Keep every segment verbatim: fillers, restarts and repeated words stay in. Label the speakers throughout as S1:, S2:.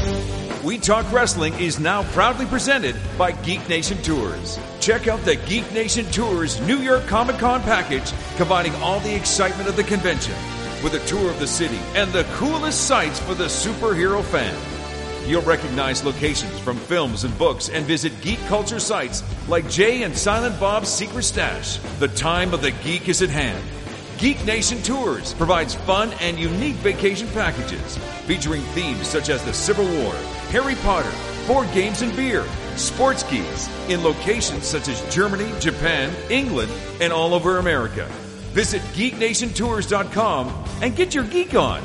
S1: We Talk Wrestling is now proudly presented by Geek Nation Tours. Check out the Geek Nation Tours New York Comic Con package, combining all the excitement of the convention with a tour of the city and the coolest sights for the superhero fan. You'll recognize locations from films and books and visit geek culture sites like Jay and Silent Bob's Secret Stash. The time of the geek is at hand. Geek Nation Tours provides fun and unique vacation packages featuring themes such as the Civil War, Harry Potter, board games and beer, sports geeks in locations such as Germany, Japan, England, and all over America. Visit geek nation tours dot com and get your geek on.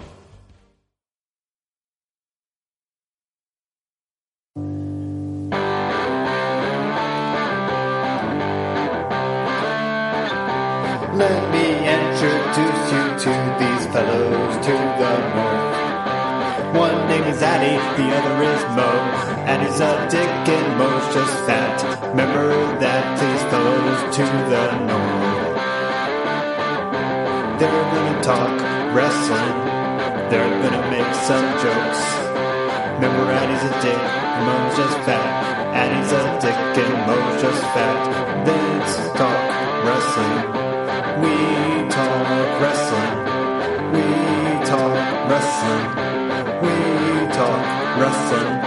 S2: Let me introduce you to these fellows to the north. One name is Addy, the other is Mo. Addy's a dick and Mo's just fat. Remember that, these fellows to the north. They're gonna talk wrestling. They're gonna make some jokes. Remember Addy's a dick, Mo's just fat. Addy's a dick and Mo's just fat. Let's talk wrestling. We talk wrestling. We talk wrestling. We talk wrestling.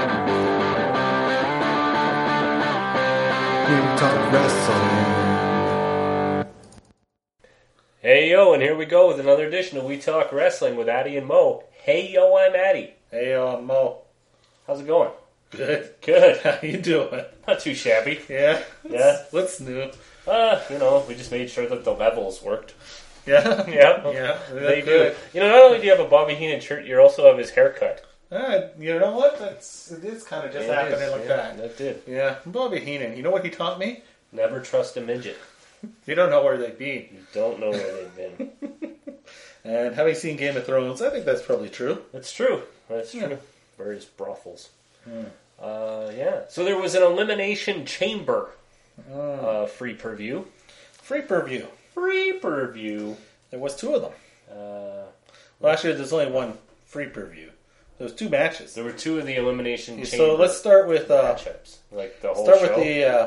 S2: We talk wrestling.
S3: Hey yo, and here we go with another edition of We Talk Wrestling with Addy and Mo. Hey yo, I'm Addy.
S4: Hey yo, I'm Mo.
S3: How's it going?
S4: Good.
S3: Good.
S4: How you doing?
S3: Not too shabby.
S4: Yeah?
S3: Yeah.
S4: What's new?
S3: Uh, you know, we just made sure that the levels worked.
S4: Yeah?
S3: Yeah.
S4: Yeah.
S3: They
S4: good.
S3: do. You know, not only do you have a Bobby Heenan shirt, you also have his haircut.
S4: Uh, you know what? That's it is kind of just
S3: It
S4: happening
S3: is,
S4: like
S3: yeah,
S4: that.
S3: That did.
S4: Yeah. Bobby Heenan. You know what he taught me?
S3: Never trust a midget.
S4: You don't know where they've been.
S3: You don't know where they've been.
S4: And having seen Game of Thrones, I think that's probably true.
S3: That's true. That's
S4: Yeah.
S3: true. Various brothels.
S4: Hmm.
S3: Uh, yeah. So there was an Elimination Chamber
S4: Mm.
S3: uh, free per-view.
S4: Free per-view.
S3: Free per-view.
S4: There was two of them.
S3: Uh,
S4: Well, actually, there's only one free per-view. There was two matches.
S3: there were two of the Elimination Chamber
S4: So let's start with uh,
S3: matchups. Like the whole
S4: start
S3: show.
S4: with the uh,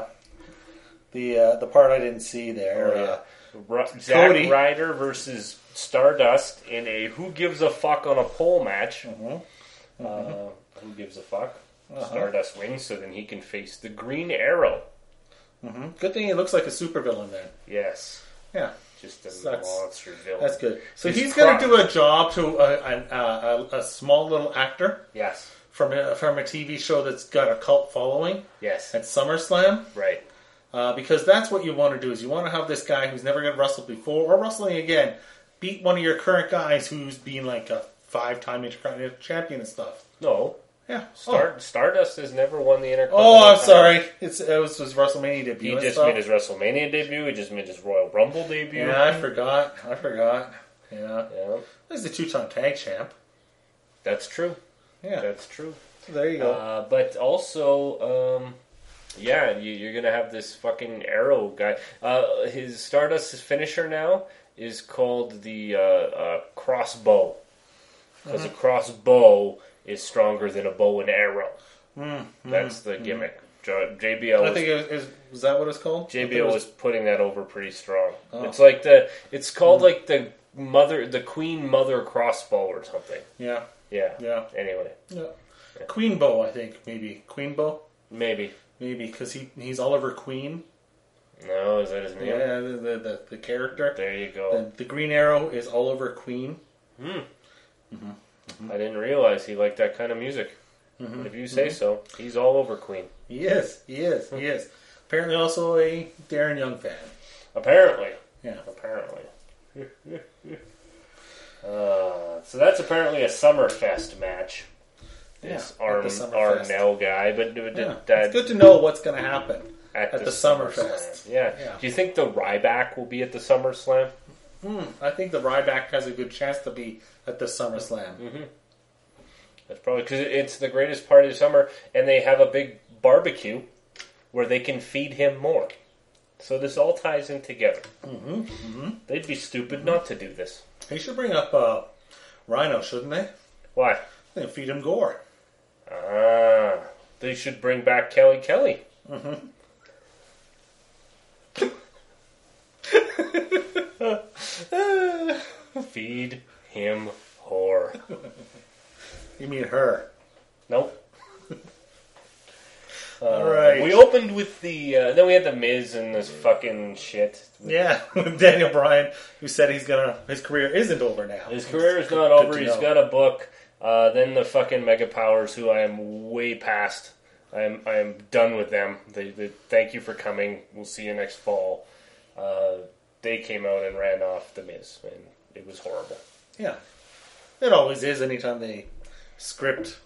S4: the uh, the part I didn't see there.
S3: Oh, yeah.
S4: Uh,
S3: Ru- Zack
S4: Cody.
S3: Ryder versus Stardust in a Who Gives a Fuck on a pole match.
S4: mhm.
S3: Uh, who gives a fuck?
S4: Uh-huh.
S3: Stardust wins, so then he can face the Green Arrow.
S4: Mhm. Good thing he looks like a supervillain then.
S3: Yes.
S4: Yeah.
S3: Just a
S4: Sucks.
S3: monster villain.
S4: That's good. So
S3: He's
S4: he's, going
S3: cro-
S4: to do a job to a, a, a, a small little actor
S3: Yes.
S4: from a, from a T V show that's got a cult following
S3: Yes.
S4: at SummerSlam.
S3: Right.
S4: Uh, because that's what you want to do is you want to have this guy who's never got wrestled before or wrestling again beat one of your current guys who's been like a five-time Intercontinental champion and stuff.
S3: No.
S4: Yeah.
S3: Star- Stardust has never won the Intercontinental.
S4: Oh, I'm
S3: title.
S4: sorry. It's it was his WrestleMania debut.
S3: He
S4: and
S3: just
S4: stuff.
S3: made his WrestleMania debut. He just made his Royal Rumble debut.
S4: Yeah, I forgot. I forgot. Yeah.
S3: Yeah.
S4: He's the two-time tag champ.
S3: That's true.
S4: Yeah.
S3: That's true.
S4: So there you go.
S3: Uh, but also, um, yeah, you, you're gonna have this fucking Arrow guy. Uh, his Stardust's finisher now is called the uh, uh, crossbow, because
S4: Mm-hmm.
S3: a crossbow is stronger than a bow and arrow.
S4: Mm-hmm.
S3: That's the gimmick. J- JBL
S4: I
S3: was,
S4: think it was, was that what it's called? I
S3: J B
S4: think
S3: L
S4: it
S3: was putting that over pretty strong.
S4: Oh.
S3: It's like the it's called like the mother, the Queen Mother crossbow or something.
S4: Yeah.
S3: Yeah.
S4: Yeah.
S3: Anyway,
S4: Yeah. Queen Bow, I think maybe Queen Bow,
S3: maybe.
S4: maybe because he he's Oliver Queen.
S3: No, is that his name?
S4: Yeah, the the, the, the character.
S3: There you go.
S4: The, the Green Arrow is Oliver Queen.
S3: Hmm. I didn't realize he liked that kind of music.
S4: Mm-hmm.
S3: But if you say so, he's all over Queen.
S4: He is. He is. He is. Apparently, also a Darren Young fan.
S3: Apparently.
S4: Yeah.
S3: Apparently. uh, so that's apparently a Summerfest match. This
S4: Yeah,
S3: Arn,
S4: at the Summerfest.
S3: Arnell guy, but did
S4: Yeah.
S3: that
S4: It's good to know what's going to happen
S3: at,
S4: at
S3: the,
S4: the
S3: Summerslam.
S4: Summerfest.
S3: Yeah.
S4: Yeah.
S3: Do you think the Ryback will be at the SummerSlam?
S4: Hmm. I think the Ryback has a good chance to be at the SummerSlam.
S3: Mm-hmm. That's probably because it's the greatest part of the summer, and they have a big barbecue where they can feed him more. So this all ties in together.
S4: Mm-hmm. Mm-hmm.
S3: They'd be stupid not to do this.
S4: They should bring up uh, Rhino, shouldn't they?
S3: Why?
S4: They feed him gore.
S3: Ah, they should bring back Kelly Kelly.
S4: Mm-hmm.
S3: Feed him whore.
S4: You mean her?
S3: Nope. Uh,
S4: All right.
S3: We opened with the. Uh, then we had the Miz and this fucking shit.
S4: Yeah, Daniel Bryan, who said he's gonna. His career isn't over now.
S3: His career is not
S4: Good
S3: over.
S4: to
S3: He's
S4: know.
S3: got a book. Uh, then the fucking Mega Powers, who I am way past. I am. I am done with them. They, they thank you for coming. We'll see you next fall. Uh, they came out and ran off the Miz, and it was horrible.
S4: Yeah, it always is. Anytime they script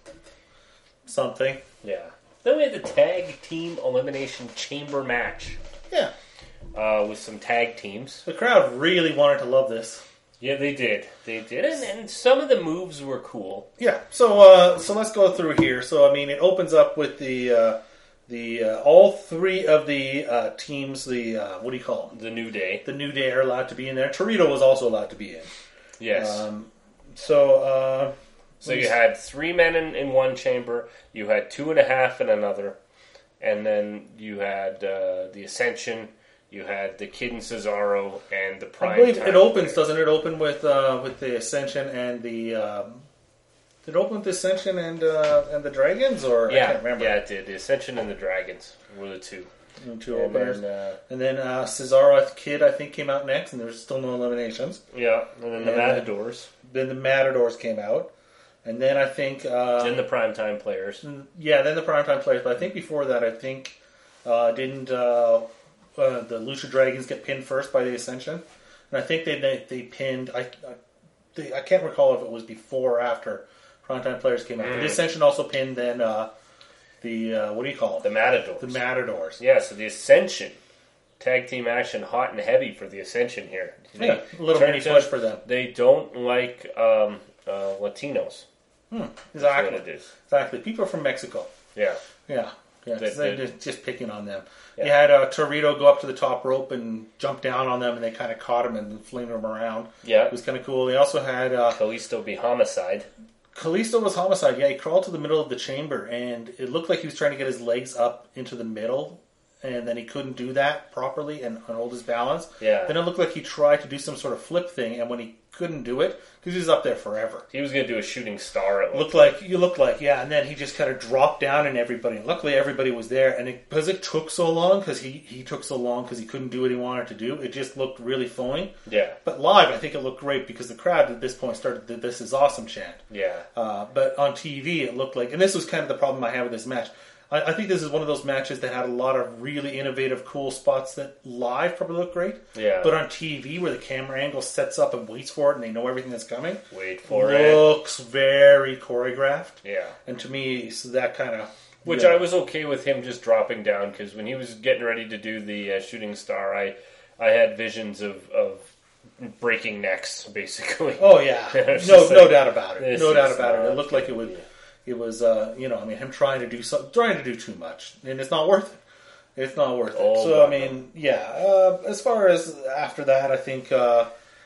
S4: something.
S3: Yeah. Then we had the Tag Team Elimination Chamber match
S4: Yeah,
S3: uh, with some tag teams.
S4: the crowd really wanted to love this.
S3: Yeah, they did. They did. And, and some of the moves were cool.
S4: Yeah, so uh, so let's go through here. So I mean, it opens up with the uh, the uh, all three of the uh, teams. The uh, what do you call them?
S3: The New Day.
S4: The New Day are allowed to be in there. Torito was also allowed to be in.
S3: Yes.
S4: Um, so uh,
S3: so you had three men in, in one chamber. You had two and a half in another. And then you had uh, the Ascension. You had the Kid and Cesaro and the Prime
S4: I believe
S3: Time
S4: it opens,
S3: Players.
S4: doesn't it? Open with uh, with the Ascension and the. Um, did it open with the Ascension and uh, and the Dragons, or
S3: Yeah,
S4: I can't remember.
S3: yeah, it did. The Ascension and the Dragons were the two.
S4: The two
S3: And
S4: openers.
S3: then, uh,
S4: And then uh, Cesaro Kid, I think, came out next, and there was still no eliminations.
S3: yeah, and then the
S4: And, uh,
S3: Matadors.
S4: Then the Matadors came out, and then I think uh,
S3: Then the Primetime Players.
S4: yeah, then the Primetime Players. But I think before that, I think uh, didn't uh, uh, the Lucha Dragons get pinned first by the Ascension, and I think they they, they pinned. I I, they, I can't recall if it was before or after Primetime Players came out. But the
S3: Mm.
S4: Ascension also pinned then uh, the uh, what do you call
S3: The
S4: them?
S3: Matadors.
S4: The Matadors.
S3: Yeah, so the Ascension. Tag team action, hot and heavy for the Ascension here. They-
S4: Yeah, a little
S3: turns
S4: mini push
S3: out
S4: for them.
S3: They don't like um, uh, Latinos. That's
S4: Exactly.
S3: what it is.
S4: Exactly. People from Mexico.
S3: Yeah.
S4: Yeah. Yeah, 'cause
S3: They-
S4: they're
S3: they-
S4: just, just picking on them.
S3: Yeah.
S4: You had uh, Torito go up to the top rope and jump down on them, and they kind of caught him and flinged him around.
S3: Yeah.
S4: It was kind of cool. They also had uh,
S3: Kalisto be homicide.
S4: Kalisto was homicide. Yeah, he crawled to the middle of the chamber, and it looked like he was trying to get his legs up into the middle, and then he couldn't do that properly and, and hold his balance.
S3: Yeah.
S4: Then it looked like he tried to do some sort of flip thing, and when he couldn't do it, because he was up there forever.
S3: He was going to do a shooting star at one
S4: Looked like you looked like yeah, and then he just kind of dropped down, and everybody. And luckily, everybody was there, and it, because it took so long, because he he took so long because he couldn't do what he wanted to do, it just looked really phony.
S3: Yeah.
S4: But live, I think it looked great because the crowd at this point started the "This is awesome" chant.
S3: Yeah.
S4: Uh, but on T V, it looked like, and this was kind of the problem I had with this match. I, I think this is one of those matches that had a lot of really innovative, cool spots that live probably look great.
S3: Yeah.
S4: But on T V, where the camera angle sets up and waits for it, and they know everything that's coming,
S3: Wait for it.
S4: looks very choreographed.
S3: Yeah.
S4: And to me, so that kind of
S3: Which
S4: yeah.
S3: I was okay with him just dropping down, because when he was getting ready to do the uh, shooting star, I I had visions of, of breaking necks, basically.
S4: Oh yeah,
S3: It's
S4: no,
S3: just
S4: no
S3: like,
S4: doubt about it.
S3: this
S4: No doubt
S3: is
S4: about it. It
S3: not
S4: looked like it would.
S3: gonna be-
S4: It was, uh, you know, I mean, him trying to do so, trying to do too much, and it's not worth it. It's not worth it.
S3: Oh,
S4: so
S3: no,
S4: I mean, yeah. Uh, as far as after that, I think uh,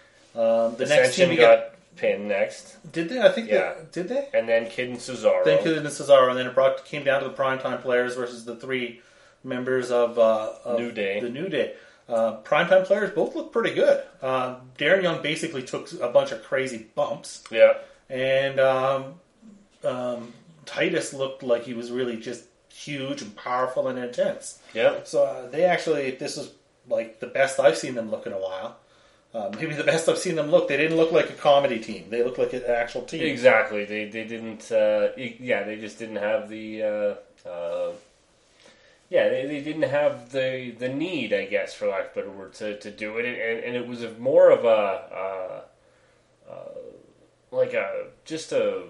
S4: um, the next team
S3: Ascension
S4: we
S3: got
S4: get
S3: pinned next,
S4: did they? I think
S3: Yeah.
S4: they, did they?
S3: and then Kid and Cesaro.
S4: Then Kid and Cesaro, and then it brought came down to the primetime players versus the three members of, uh, of
S3: New Day.
S4: The New Day. Uh, primetime players both look pretty good. Uh, Darren Young basically took a bunch of crazy bumps.
S3: Yeah.
S4: And um, um, Titus looked like he was really just huge and powerful and intense.
S3: Yeah.
S4: So uh, they actually, this is like the best I've seen them look in a while. Uh, maybe the best I've seen them look. They didn't look like a comedy team. They looked like an actual team.
S3: Exactly. They they didn't. Uh, yeah, they just didn't have the. Uh, uh, yeah, they, they didn't have the the need, I guess, for lack of a better word, to, to do it, and, and it was a, more of a uh, uh, like a just a,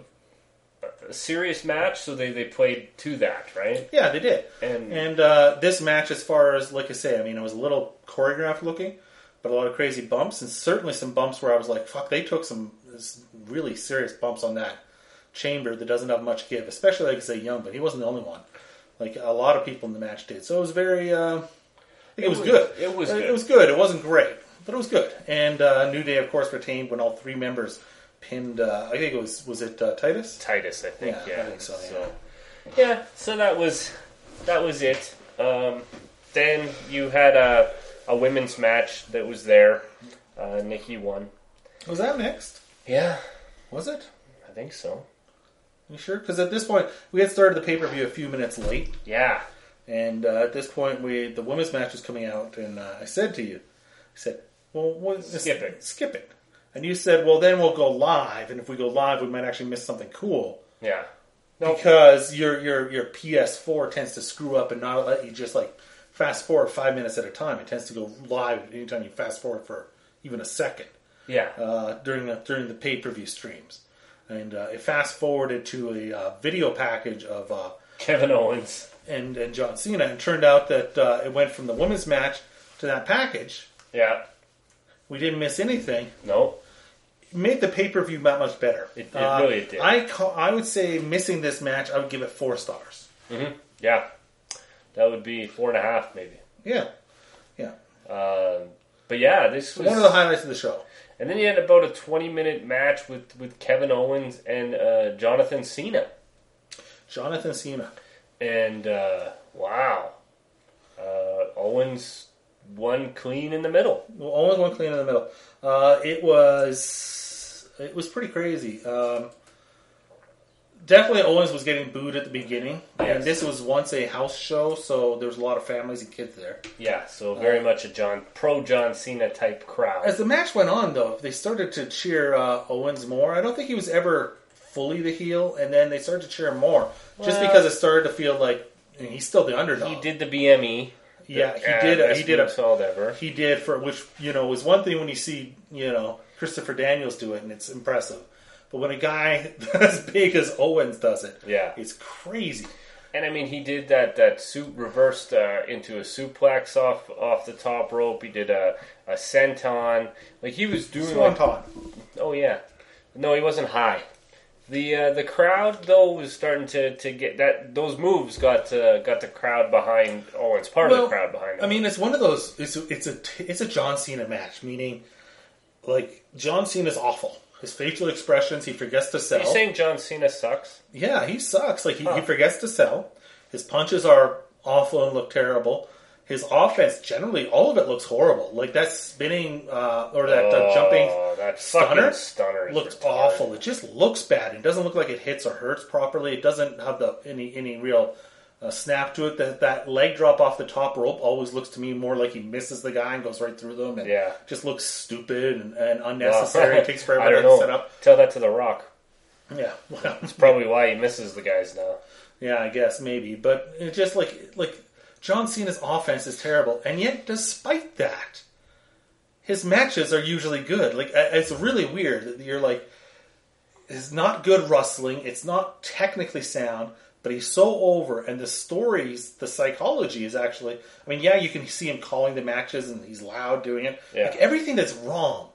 S3: a serious match. So they, they played to that, right?
S4: Yeah, they did.
S3: And
S4: And uh, this match, as far as, like I say, I mean, it was a little choreographed looking, but a lot of crazy bumps, and certainly some bumps where I was like, fuck, they took some really serious bumps on that chamber that doesn't have much give, especially, like I say, Young, but he wasn't the only one. Like, a lot of people in the match did. So it was very, uh, I think it,
S3: It
S4: was,
S3: was-
S4: good.
S3: it was
S4: Uh,
S3: good.
S4: It was good. It wasn't great, but it was good. And uh, New Day, of course, retained when all three members pinned, uh, I think it was, was it uh, Titus?
S3: Titus, I think.
S4: Yeah,
S3: Yeah,
S4: I think so, yeah.
S3: Yeah, so that was that was it. Um, then you had a, a women's match that was there. Uh, Nikki won.
S4: Was that mixed?
S3: Yeah,
S4: Was it?
S3: I think so.
S4: You sure? Because at this point, we had started the pay-per-view a few minutes late.
S3: Yeah.
S4: And uh, at this point, we the women's match was coming out, and uh, I said to you, I said, well, what,
S3: Skip it.
S4: Skip it. And you said, well, then we'll go live, and if we go live, we might actually miss something cool.
S3: Yeah. Nope.
S4: Because your your your P S four tends to screw up and not let you just like fast forward five minutes at a time. It tends to go live anytime you fast forward for even a second.
S3: Yeah.
S4: Uh, during the during the pay per view streams, and uh, it fast forwarded to a uh, video package of uh,
S3: Kevin Owens
S4: and and John Cena, and it turned out that uh, it went from the women's match to that package.
S3: Yeah.
S4: We didn't miss anything.
S3: No.
S4: It made the pay per view that much better.
S3: It, it
S4: uh,
S3: really did.
S4: I call, I would say missing this match, I would give it four stars.
S3: Mm-hmm. Yeah. That would be four and a half, maybe.
S4: Yeah, yeah.
S3: Um, but yeah, this was
S4: One of the highlights of the show.
S3: And then you had about a twenty-minute match with, with Kevin Owens and uh, Jonathan Cena.
S4: Jonathan Cena.
S3: And, uh, wow. Uh, Owens won clean in the middle.
S4: Well, Owens won clean in the middle. Uh, it was it was pretty crazy. Um, definitely Owens was getting booed at the beginning.
S3: Yes.
S4: And this was once a house show, so there was a lot of families and kids there.
S3: Yeah, so very
S4: Uh,
S3: much a John pro John Cena type crowd.
S4: As the match went on, though, they started to cheer uh, Owens more. I don't think he was ever fully the heel, and then they started to cheer him more. Just
S3: Well-
S4: because it started to feel like and he's still the underdog.
S3: He did the B M E.
S4: Yeah,
S3: the,
S4: he
S3: uh,
S4: did. A,
S3: best
S4: he did a
S3: moonsault ever.
S4: He did for which you know was one thing when you see you know Christopher Daniels do it and it's impressive, but when a guy as big as Owens does it,
S3: Yeah.
S4: it's crazy.
S3: And I mean, he did that that suit reversed uh, into a suplex off off the top rope. He did a a senton. Like he was doing like,
S4: Swanton.
S3: oh yeah, no, he wasn't high. The uh, the crowd though was starting to, to get that those moves got uh, got the crowd behind Owens. Part of
S4: Well,
S3: the crowd behind him.
S4: I mean, it's one of those. It's a, it's a it's a John Cena match, meaning like John Cena's awful. His facial expressions, he forgets to sell.
S3: Are you saying John Cena sucks?
S4: Yeah, he sucks. Like he,
S3: Huh.
S4: he forgets to sell. His punches are awful and look terrible. His offense, generally, all of it looks horrible. Like that spinning uh, or that uh,
S3: Oh,
S4: jumping
S3: that
S4: stunner
S3: fucking stunner is
S4: looks
S3: retarded.
S4: awful. It just looks bad. It doesn't look like it hits or hurts properly. It doesn't have the any any real uh, snap to it. That that leg drop off the top rope always looks to me more like he misses the guy and goes right through them. And
S3: Yeah.
S4: just looks stupid and, and unnecessary. It takes
S3: I
S4: forever
S3: don't
S4: to
S3: know.
S4: set up.
S3: Tell that to The Rock.
S4: Yeah, well,
S3: It's probably why he misses the guys now.
S4: yeah, I guess maybe. But it just like like John Cena's offense is terrible, and yet despite that, his matches are usually good. Like it's really weird that you're like, it's not good wrestling. It's not technically sound, but he's so over, and the stories, the psychology is actually. I mean, yeah, you can see him calling the matches, and he's loud doing it.
S3: Yeah.
S4: Like everything that's wrong.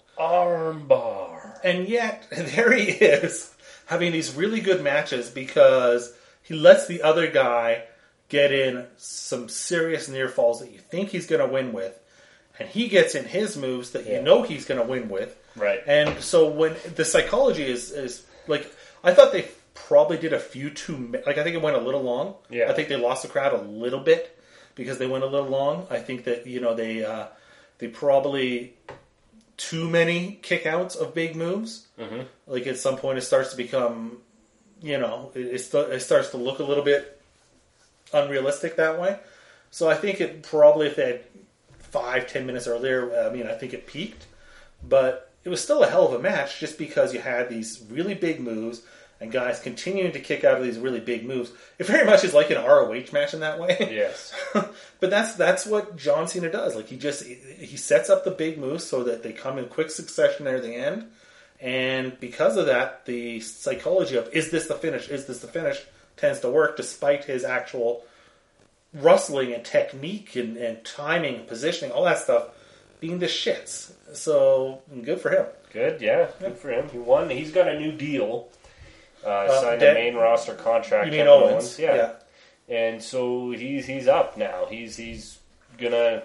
S3: Armbar.
S4: And yet, there he is, having these really good matches because he lets the other guy get in some serious near falls that you think he's going to win with. And he gets in his moves that
S3: Yeah.
S4: you know he's going to win with.
S3: Right.
S4: And so when the psychology is, is like, I thought they probably did a few too, ma- like I think it went a little long.
S3: Yeah.
S4: I think they lost the crowd a little bit because they went a little long. I think that, you know, they, uh, they probably too many kickouts of big moves.
S3: Mm-hmm.
S4: Like at some point, it starts to become, you know, it, it, st- it starts to look a little bit unrealistic that way. So I think it probably, if they had five, ten minutes earlier, I mean, I think it peaked. But it was still a hell of a match just because you had these really big moves and guys continuing to kick out of these really big moves. It very much is like an R O H match in that way.
S3: Yes.
S4: But that's that's what John Cena does. Like he just he sets up the big moves so that they come in quick succession near the end, and because of that, the psychology of is this the finish? Is this the finish? Tends to work despite his actual wrestling and technique and, and timing and positioning, all that stuff being the shits. So good for him.
S3: Good, yeah. Good for him. He won. He's got a new deal. Uh,
S4: Uh,
S3: signed
S4: that-
S3: a main roster contract.
S4: You mean
S3: Kevin
S4: Owens?
S3: Yeah.
S4: Yeah.
S3: And so he's he's up now. He's he's gonna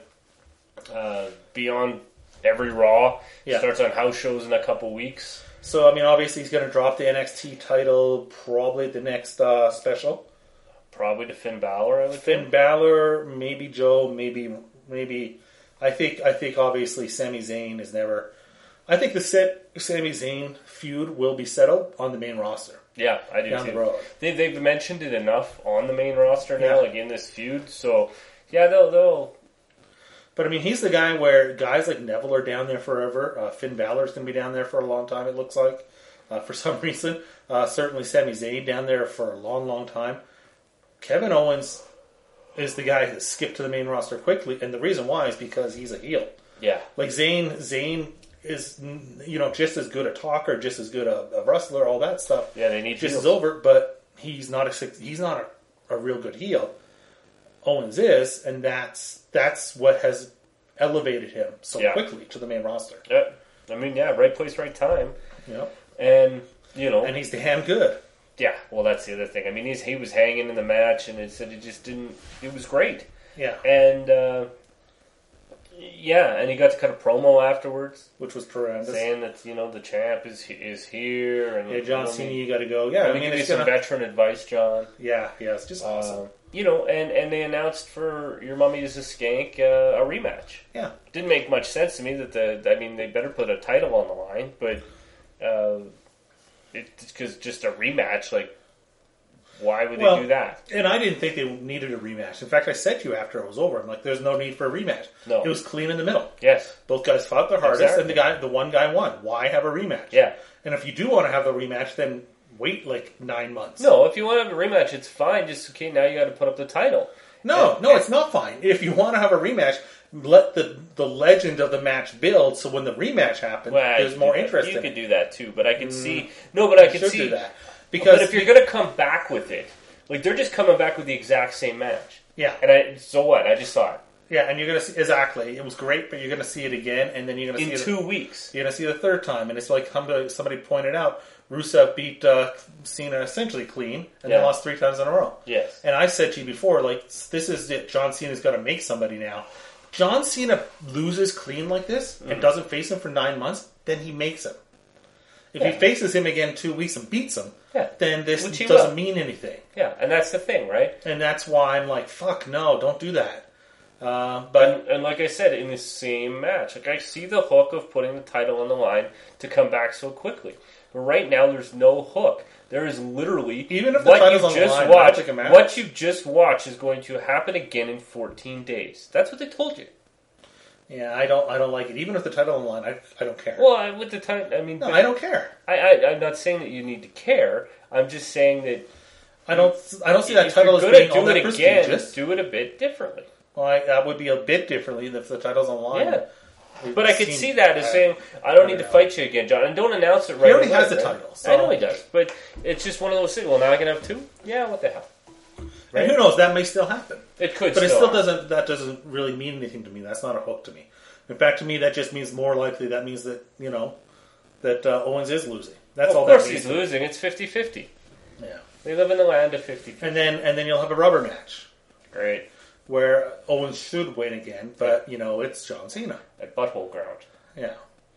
S3: uh, be on every Raw.
S4: Yeah.
S3: Starts on house shows in a couple weeks.
S4: So I mean, obviously he's going to drop the N X T title probably at the next uh, special.
S3: Probably to Finn Balor, I would
S4: Finn
S3: think.
S4: Balor, maybe Joe, maybe maybe. I think I think obviously Sami Zayn is never. I think the set Sami Zayn feud will be settled on the main roster.
S3: Yeah, I do
S4: Down
S3: too.
S4: the road.
S3: They, they've mentioned it enough on the main roster now,
S4: Yeah.
S3: like in this feud. So, yeah, they'll... they'll
S4: But I mean, he's the guy where guys like Neville are down there forever. Uh, Finn Balor's going to be down there for a long time, it looks like, uh, for some reason. Uh, certainly Sami Zayn down there for a long, long time. Kevin Owens is the guy that skipped to the main roster quickly, and the reason why is because he's a heel.
S3: yeah.
S4: Like Zayn, Zayn is, you know, just as good a talker, just as good a, a wrestler, all that stuff.
S3: Yeah, they need
S4: just
S3: heels.
S4: as over, but he's not a he's not a, a real good heel. Owens is, and that's that's what has elevated him so
S3: Yeah.
S4: quickly to the main roster.
S3: Yeah. I mean, yeah, right place, right time.
S4: You know,
S3: And, you know...
S4: and he's damn good.
S3: Yeah, well, that's the other thing. I mean, he's, he was hanging in the match, and it said it just didn't... It was great.
S4: Yeah,
S3: And, uh, yeah, and he got to cut a promo afterwards,
S4: which was tremendous.
S3: saying that, you know, the champ is is here. And
S4: Yeah, John
S3: you know,
S4: Cena,
S3: I mean,
S4: you got to go. Yeah,
S3: let
S4: I
S3: me
S4: mean,
S3: give you
S4: it's
S3: some
S4: gonna,
S3: veteran advice, John.
S4: yeah, yeah, it's just awesome.
S3: Uh, you know, and, and they announced for Your Mummy is a Skank uh, a rematch.
S4: Yeah,
S3: Didn't make much sense to me that the... I mean, they better put a title on the line, but... Uh, it's because just a rematch, like... Why would
S4: Well,
S3: they do that?
S4: and I didn't think they needed a rematch. In fact, I said to you after it was over, I'm like, "There's no need for a rematch.
S3: No.
S4: It was clean in the middle.
S3: Yes.
S4: Both guys fought their hardest,
S3: Exactly.
S4: and the guy, the one guy won. Why have a rematch?
S3: Yeah.
S4: And if you do want to have a rematch, then wait like nine months.
S3: No, if you want to have a rematch, it's fine. Just, okay, now you got to put up the title.
S4: no,
S3: And-
S4: no, it's not fine. If you want to have a rematch, let the the legend of the match build. So when the rematch happens,
S3: Well,
S4: there's
S3: you
S4: more
S3: could-
S4: interest
S3: You
S4: in
S3: could
S4: it.
S3: do that too, but I can see... No, but I
S4: You
S3: can
S4: should
S3: see...
S4: do that because
S3: But if you're going to come back with it, like, they're just coming back with the exact same match.
S4: yeah,
S3: And I... So what? I just saw it.
S4: yeah, and you're gonna see exactly. It was great, but you're gonna see it again, and then you're gonna
S3: In
S4: see
S3: two
S4: it.
S3: weeks.
S4: You're gonna see it the third time, and it's like somebody somebody pointed out. Rusev beat uh, Cena essentially clean, and
S3: Yeah.
S4: they lost three times in a row.
S3: Yes.
S4: And I said to you before, like, this is it. John Cena's got to make somebody now. John Cena loses clean like this
S3: Mm-hmm.
S4: and doesn't face him for nine months, then he makes him. If
S3: Yeah.
S4: he faces him again in two weeks and beats him,
S3: Yeah.
S4: then this
S3: Which he
S4: doesn't
S3: will.
S4: mean anything.
S3: Yeah, and that's the thing, right?
S4: And that's why I'm like, fuck, no, don't do that. Uh, but
S3: And, and like I said, in the same match, like I see the hook of putting the title on the line to come back so quickly. But right now, there's no hook. There is literally
S4: Even if the
S3: what
S4: title's
S3: you
S4: on the
S3: just
S4: line, that'll
S3: watched.
S4: take a match.
S3: What you just watched is going to happen again in fourteen days. That's what they told you.
S4: yeah, I don't, I don't like it. Even if the title on the line, I, I don't care.
S3: Well, I- with the time, I mean,
S4: no,
S3: but
S4: I don't care.
S3: I, I, I'm not saying that you need to care. I'm just saying that
S4: I don't, I don't see that
S3: if
S4: title
S3: you're
S4: as
S3: going
S4: being
S3: to
S4: all
S3: do
S4: that
S3: it again,
S4: prestigious.
S3: do it a bit differently.
S4: Well, I, that would be a bit differently if the title's on the line.
S3: Yeah.
S4: It
S3: But I could
S4: seemed-
S3: see that as
S4: uh,
S3: saying, I don't
S4: I
S3: need to
S4: don't know.
S3: fight you again, John. And don't announce it right
S4: already
S3: away,
S4: has the
S3: right?
S4: title,
S3: I
S4: so-
S3: know he does. But it's just one of those things. Well, now I can have two? Yeah, what the hell?
S4: And who knows? That may still happen.
S3: It could
S4: But it
S3: still
S4: still
S3: happen.
S4: doesn't. That doesn't really mean anything to me. That's not a hook to me. In fact, to me, that just means more likely. That means that you know that uh, Owens is losing. That's
S3: Well,
S4: all.
S3: of course
S4: that means
S3: he's losing. It's fifty-fifty.
S4: Yeah.
S3: We live in the land of fifty-fifty.
S4: And then and then you'll have a rubber match
S3: Great.
S4: where Owens should win again, but you know it's John Cena.
S3: At butthole ground.
S4: Yeah.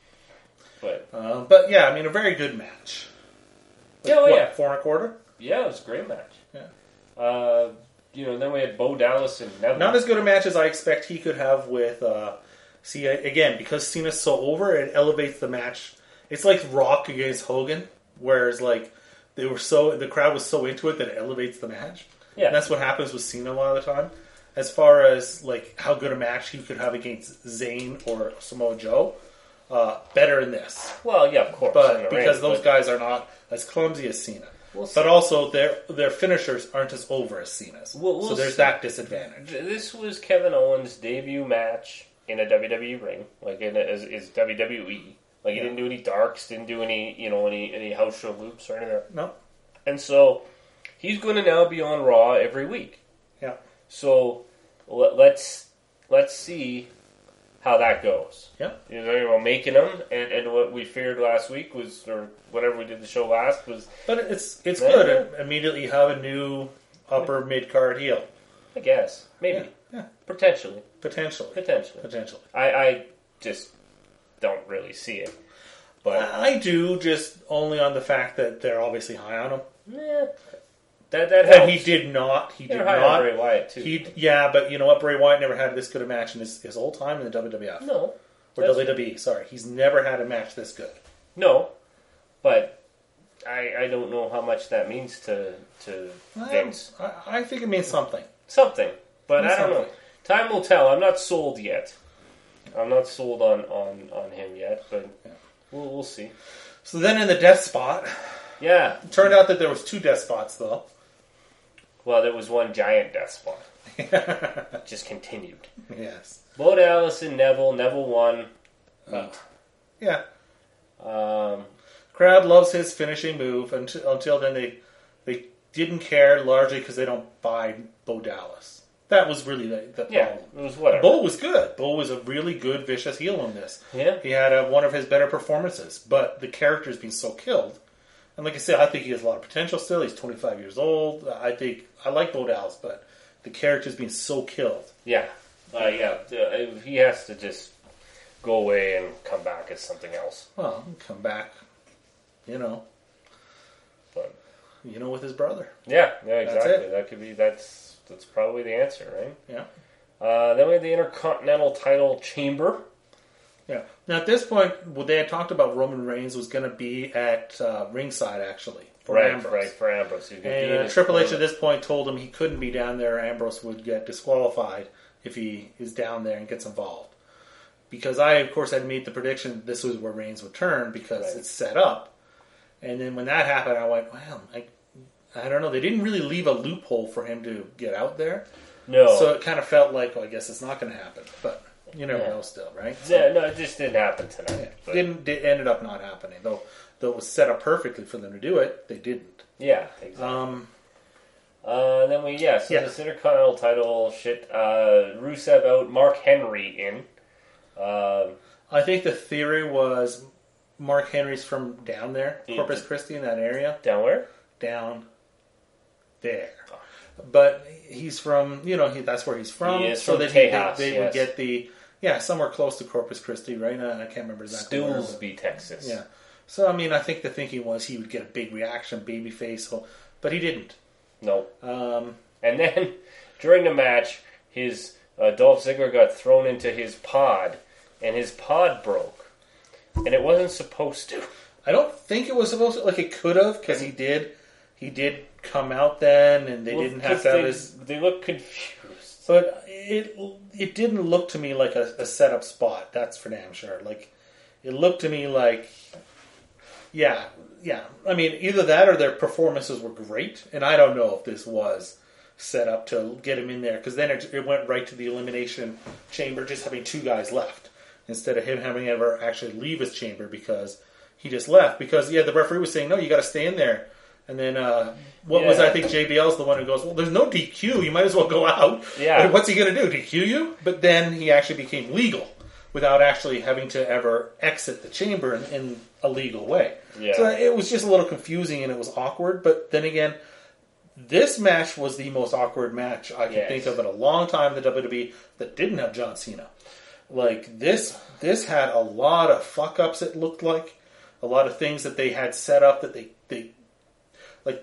S3: But,
S4: Uh, but yeah, I mean a very good match.
S3: yeah, oh,
S4: What,
S3: yeah.
S4: four and a quarter.
S3: Yeah, it was a great match.
S4: Yeah.
S3: Uh, you know, and then we had Bo Dallas and Neville.
S4: Not as good a match as I expect he could have with. Uh, see again because Cena's so over, it elevates the match. It's like Rock against Hogan, whereas like they were so the crowd was so into it that it elevates the match.
S3: Yeah.
S4: And that's what happens with Cena a lot of the time. As far as like how good a match he could have against Zayn or Samoa Joe, uh, better in this.
S3: Well, yeah, of course. in
S4: But
S3: the
S4: because
S3: ring,
S4: those
S3: but-
S4: guys are not as clumsy as Cena.
S3: We'll see.
S4: But also their their finishers aren't as over as Cena's.
S3: We'll- we'll
S4: so there's
S3: see.
S4: that disadvantage.
S3: This was Kevin Owens' debut match in a W W E ring, like in a, as, as W W E. Like he
S4: Yeah.
S3: didn't do any darks, didn't do any you know any any house show loops or anything.
S4: No?
S3: And so he's going to now be on Raw every week.
S4: Yeah.
S3: So let, let's let's see how that goes.
S4: Yeah.
S3: You know, we're making them, and, and what we feared last week was, or whatever we did the show last was,
S4: But it's it's
S3: Yeah.
S4: good. Immediately you have a new upper mid card heel.
S3: I guess, maybe,
S4: Yeah. Yeah.
S3: potentially,
S4: Potentially.
S3: potentially.
S4: Potentially.
S3: I, I just don't really see it. But
S4: I do, just only on the fact that they're obviously high on him.
S3: eh, That that helps.
S4: And he did not. He did
S3: hired
S4: not.
S3: Bray Wyatt too.
S4: He yeah, but you know what? Bray Wyatt never had this good a match in his, his whole time in the W W F.
S3: No.
S4: Or W W E, sorry. He's never had a match this good.
S3: No. But I I don't know how much that means to to
S4: Well,
S3: Vince.
S4: I, I think it means something.
S3: Something. But
S4: Means
S3: I don't know.
S4: something.
S3: Time will tell. I'm not sold yet. I'm not sold on, on, on him yet, but
S4: Yeah.
S3: we'll we'll see.
S4: So then in the death spot,
S3: Yeah.
S4: it turned out that there was two death spots though.
S3: Well, there was one giant death spot. It just continued.
S4: Yes.
S3: Bo Dallas and Neville. Neville won.
S4: Uh, yeah.
S3: Um,
S4: Crowd loves his finishing move. Until, until then, they they didn't care largely because they don't buy Bo Dallas. That was really the, the
S3: yeah,
S4: problem.
S3: it was whatever.
S4: Bo was good. Bo was a really good vicious heel in this.
S3: Yeah.
S4: He had a, one of his better performances, but the character's been so killed. And like I said, I think he has a lot of potential still. He's twenty-five years old. I think I like Bo Dallas, but the character's been so killed.
S3: Yeah. Uh, yeah. Uh, he has to just go away and come back as something else.
S4: Well, come back, you know,
S3: But
S4: you know, with his brother.
S3: yeah, yeah,
S4: That's
S3: exactly.
S4: it.
S3: That could be. That's that's probably the answer, right?
S4: Yeah.
S3: Uh, then we had the Intercontinental Title Chamber.
S4: Yeah. Now at this point, what they had talked about Roman Reigns was going to be at uh, ringside actually for
S3: right,
S4: Ambrose.
S3: right, for Ambrose. He could be in
S4: And uh,
S3: his
S4: Triple H
S3: corner.
S4: at this point told him he couldn't be down there. Ambrose would get disqualified if he is down there and gets involved. Because I, of course, had made the prediction this was where Reigns would turn because
S3: Right.
S4: it's set up. And then when that happened, I went, well, I, I don't know. They didn't really leave a loophole for him to get out there.
S3: No.
S4: So it kind of felt like, well, I guess it's not going to happen. But you never
S3: Yeah.
S4: know still, right?
S3: yeah, no, it just didn't happen tonight.
S4: Yeah.
S3: But,
S4: Didn't it ended up not happening though. Though it was set up perfectly for them to do it, they didn't.
S3: yeah, exactly.
S4: Um,
S3: Uh, and then we, yeah, so
S4: Yeah.
S3: this Intercontinental title shit, uh, Rusev out, Mark Henry in. Um,
S4: I think the theory was Mark Henry's from down there,
S3: Yeah.
S4: Corpus Christi in that area,
S3: down where?
S4: down there. But he's from, you know, he, that's where he's from.
S3: He is
S4: so
S3: from
S4: that he-
S3: Tejas,
S4: they, they
S3: yes.
S4: would get the, yeah, somewhere close to Corpus Christi, right? Uh, I can't remember exactly where.
S3: Stillsby, Texas.
S4: Yeah. So, I mean, I think the thinking was he would get a big reaction, babyface, so, but he didn't.
S3: No.
S4: Um,
S3: And then, during the match, his uh, Dolph Ziggler got thrown into his pod, and his pod broke. And it wasn't supposed to.
S4: I don't think it was supposed to, like it could have, because he did, he did come out then, and they
S3: Well,
S4: didn't have
S3: 'cause
S4: to have
S3: they,
S4: his...
S3: They look confused.
S4: But it it didn't look to me like a, a setup spot. That's for damn sure. Like it looked to me like, yeah, yeah. I mean, either that or their performances were great, and I don't know if this was set up to get him in there because then it, it went right to the elimination chamber, just having two guys left instead of him having ever actually leave his chamber because he just left. Because yeah, the referee was saying no, you got to stay in there. And then, uh, what was
S3: Yeah.
S4: I think J B L's the one who goes, well, there's no D Q. You might as well go out.
S3: Yeah.
S4: Like, what's he going to do? D Q you? But then he actually became legal without actually having to ever exit the chamber in, in a legal way.
S3: Yeah.
S4: So it was just a little confusing and it was awkward. But then again, this match was the most awkward match I can
S3: Yes.
S4: think of in a long time in the W W E that didn't have John Cena. Like this, this had a lot of fuck ups. It looked like a lot of things that they had set up that they they. Like,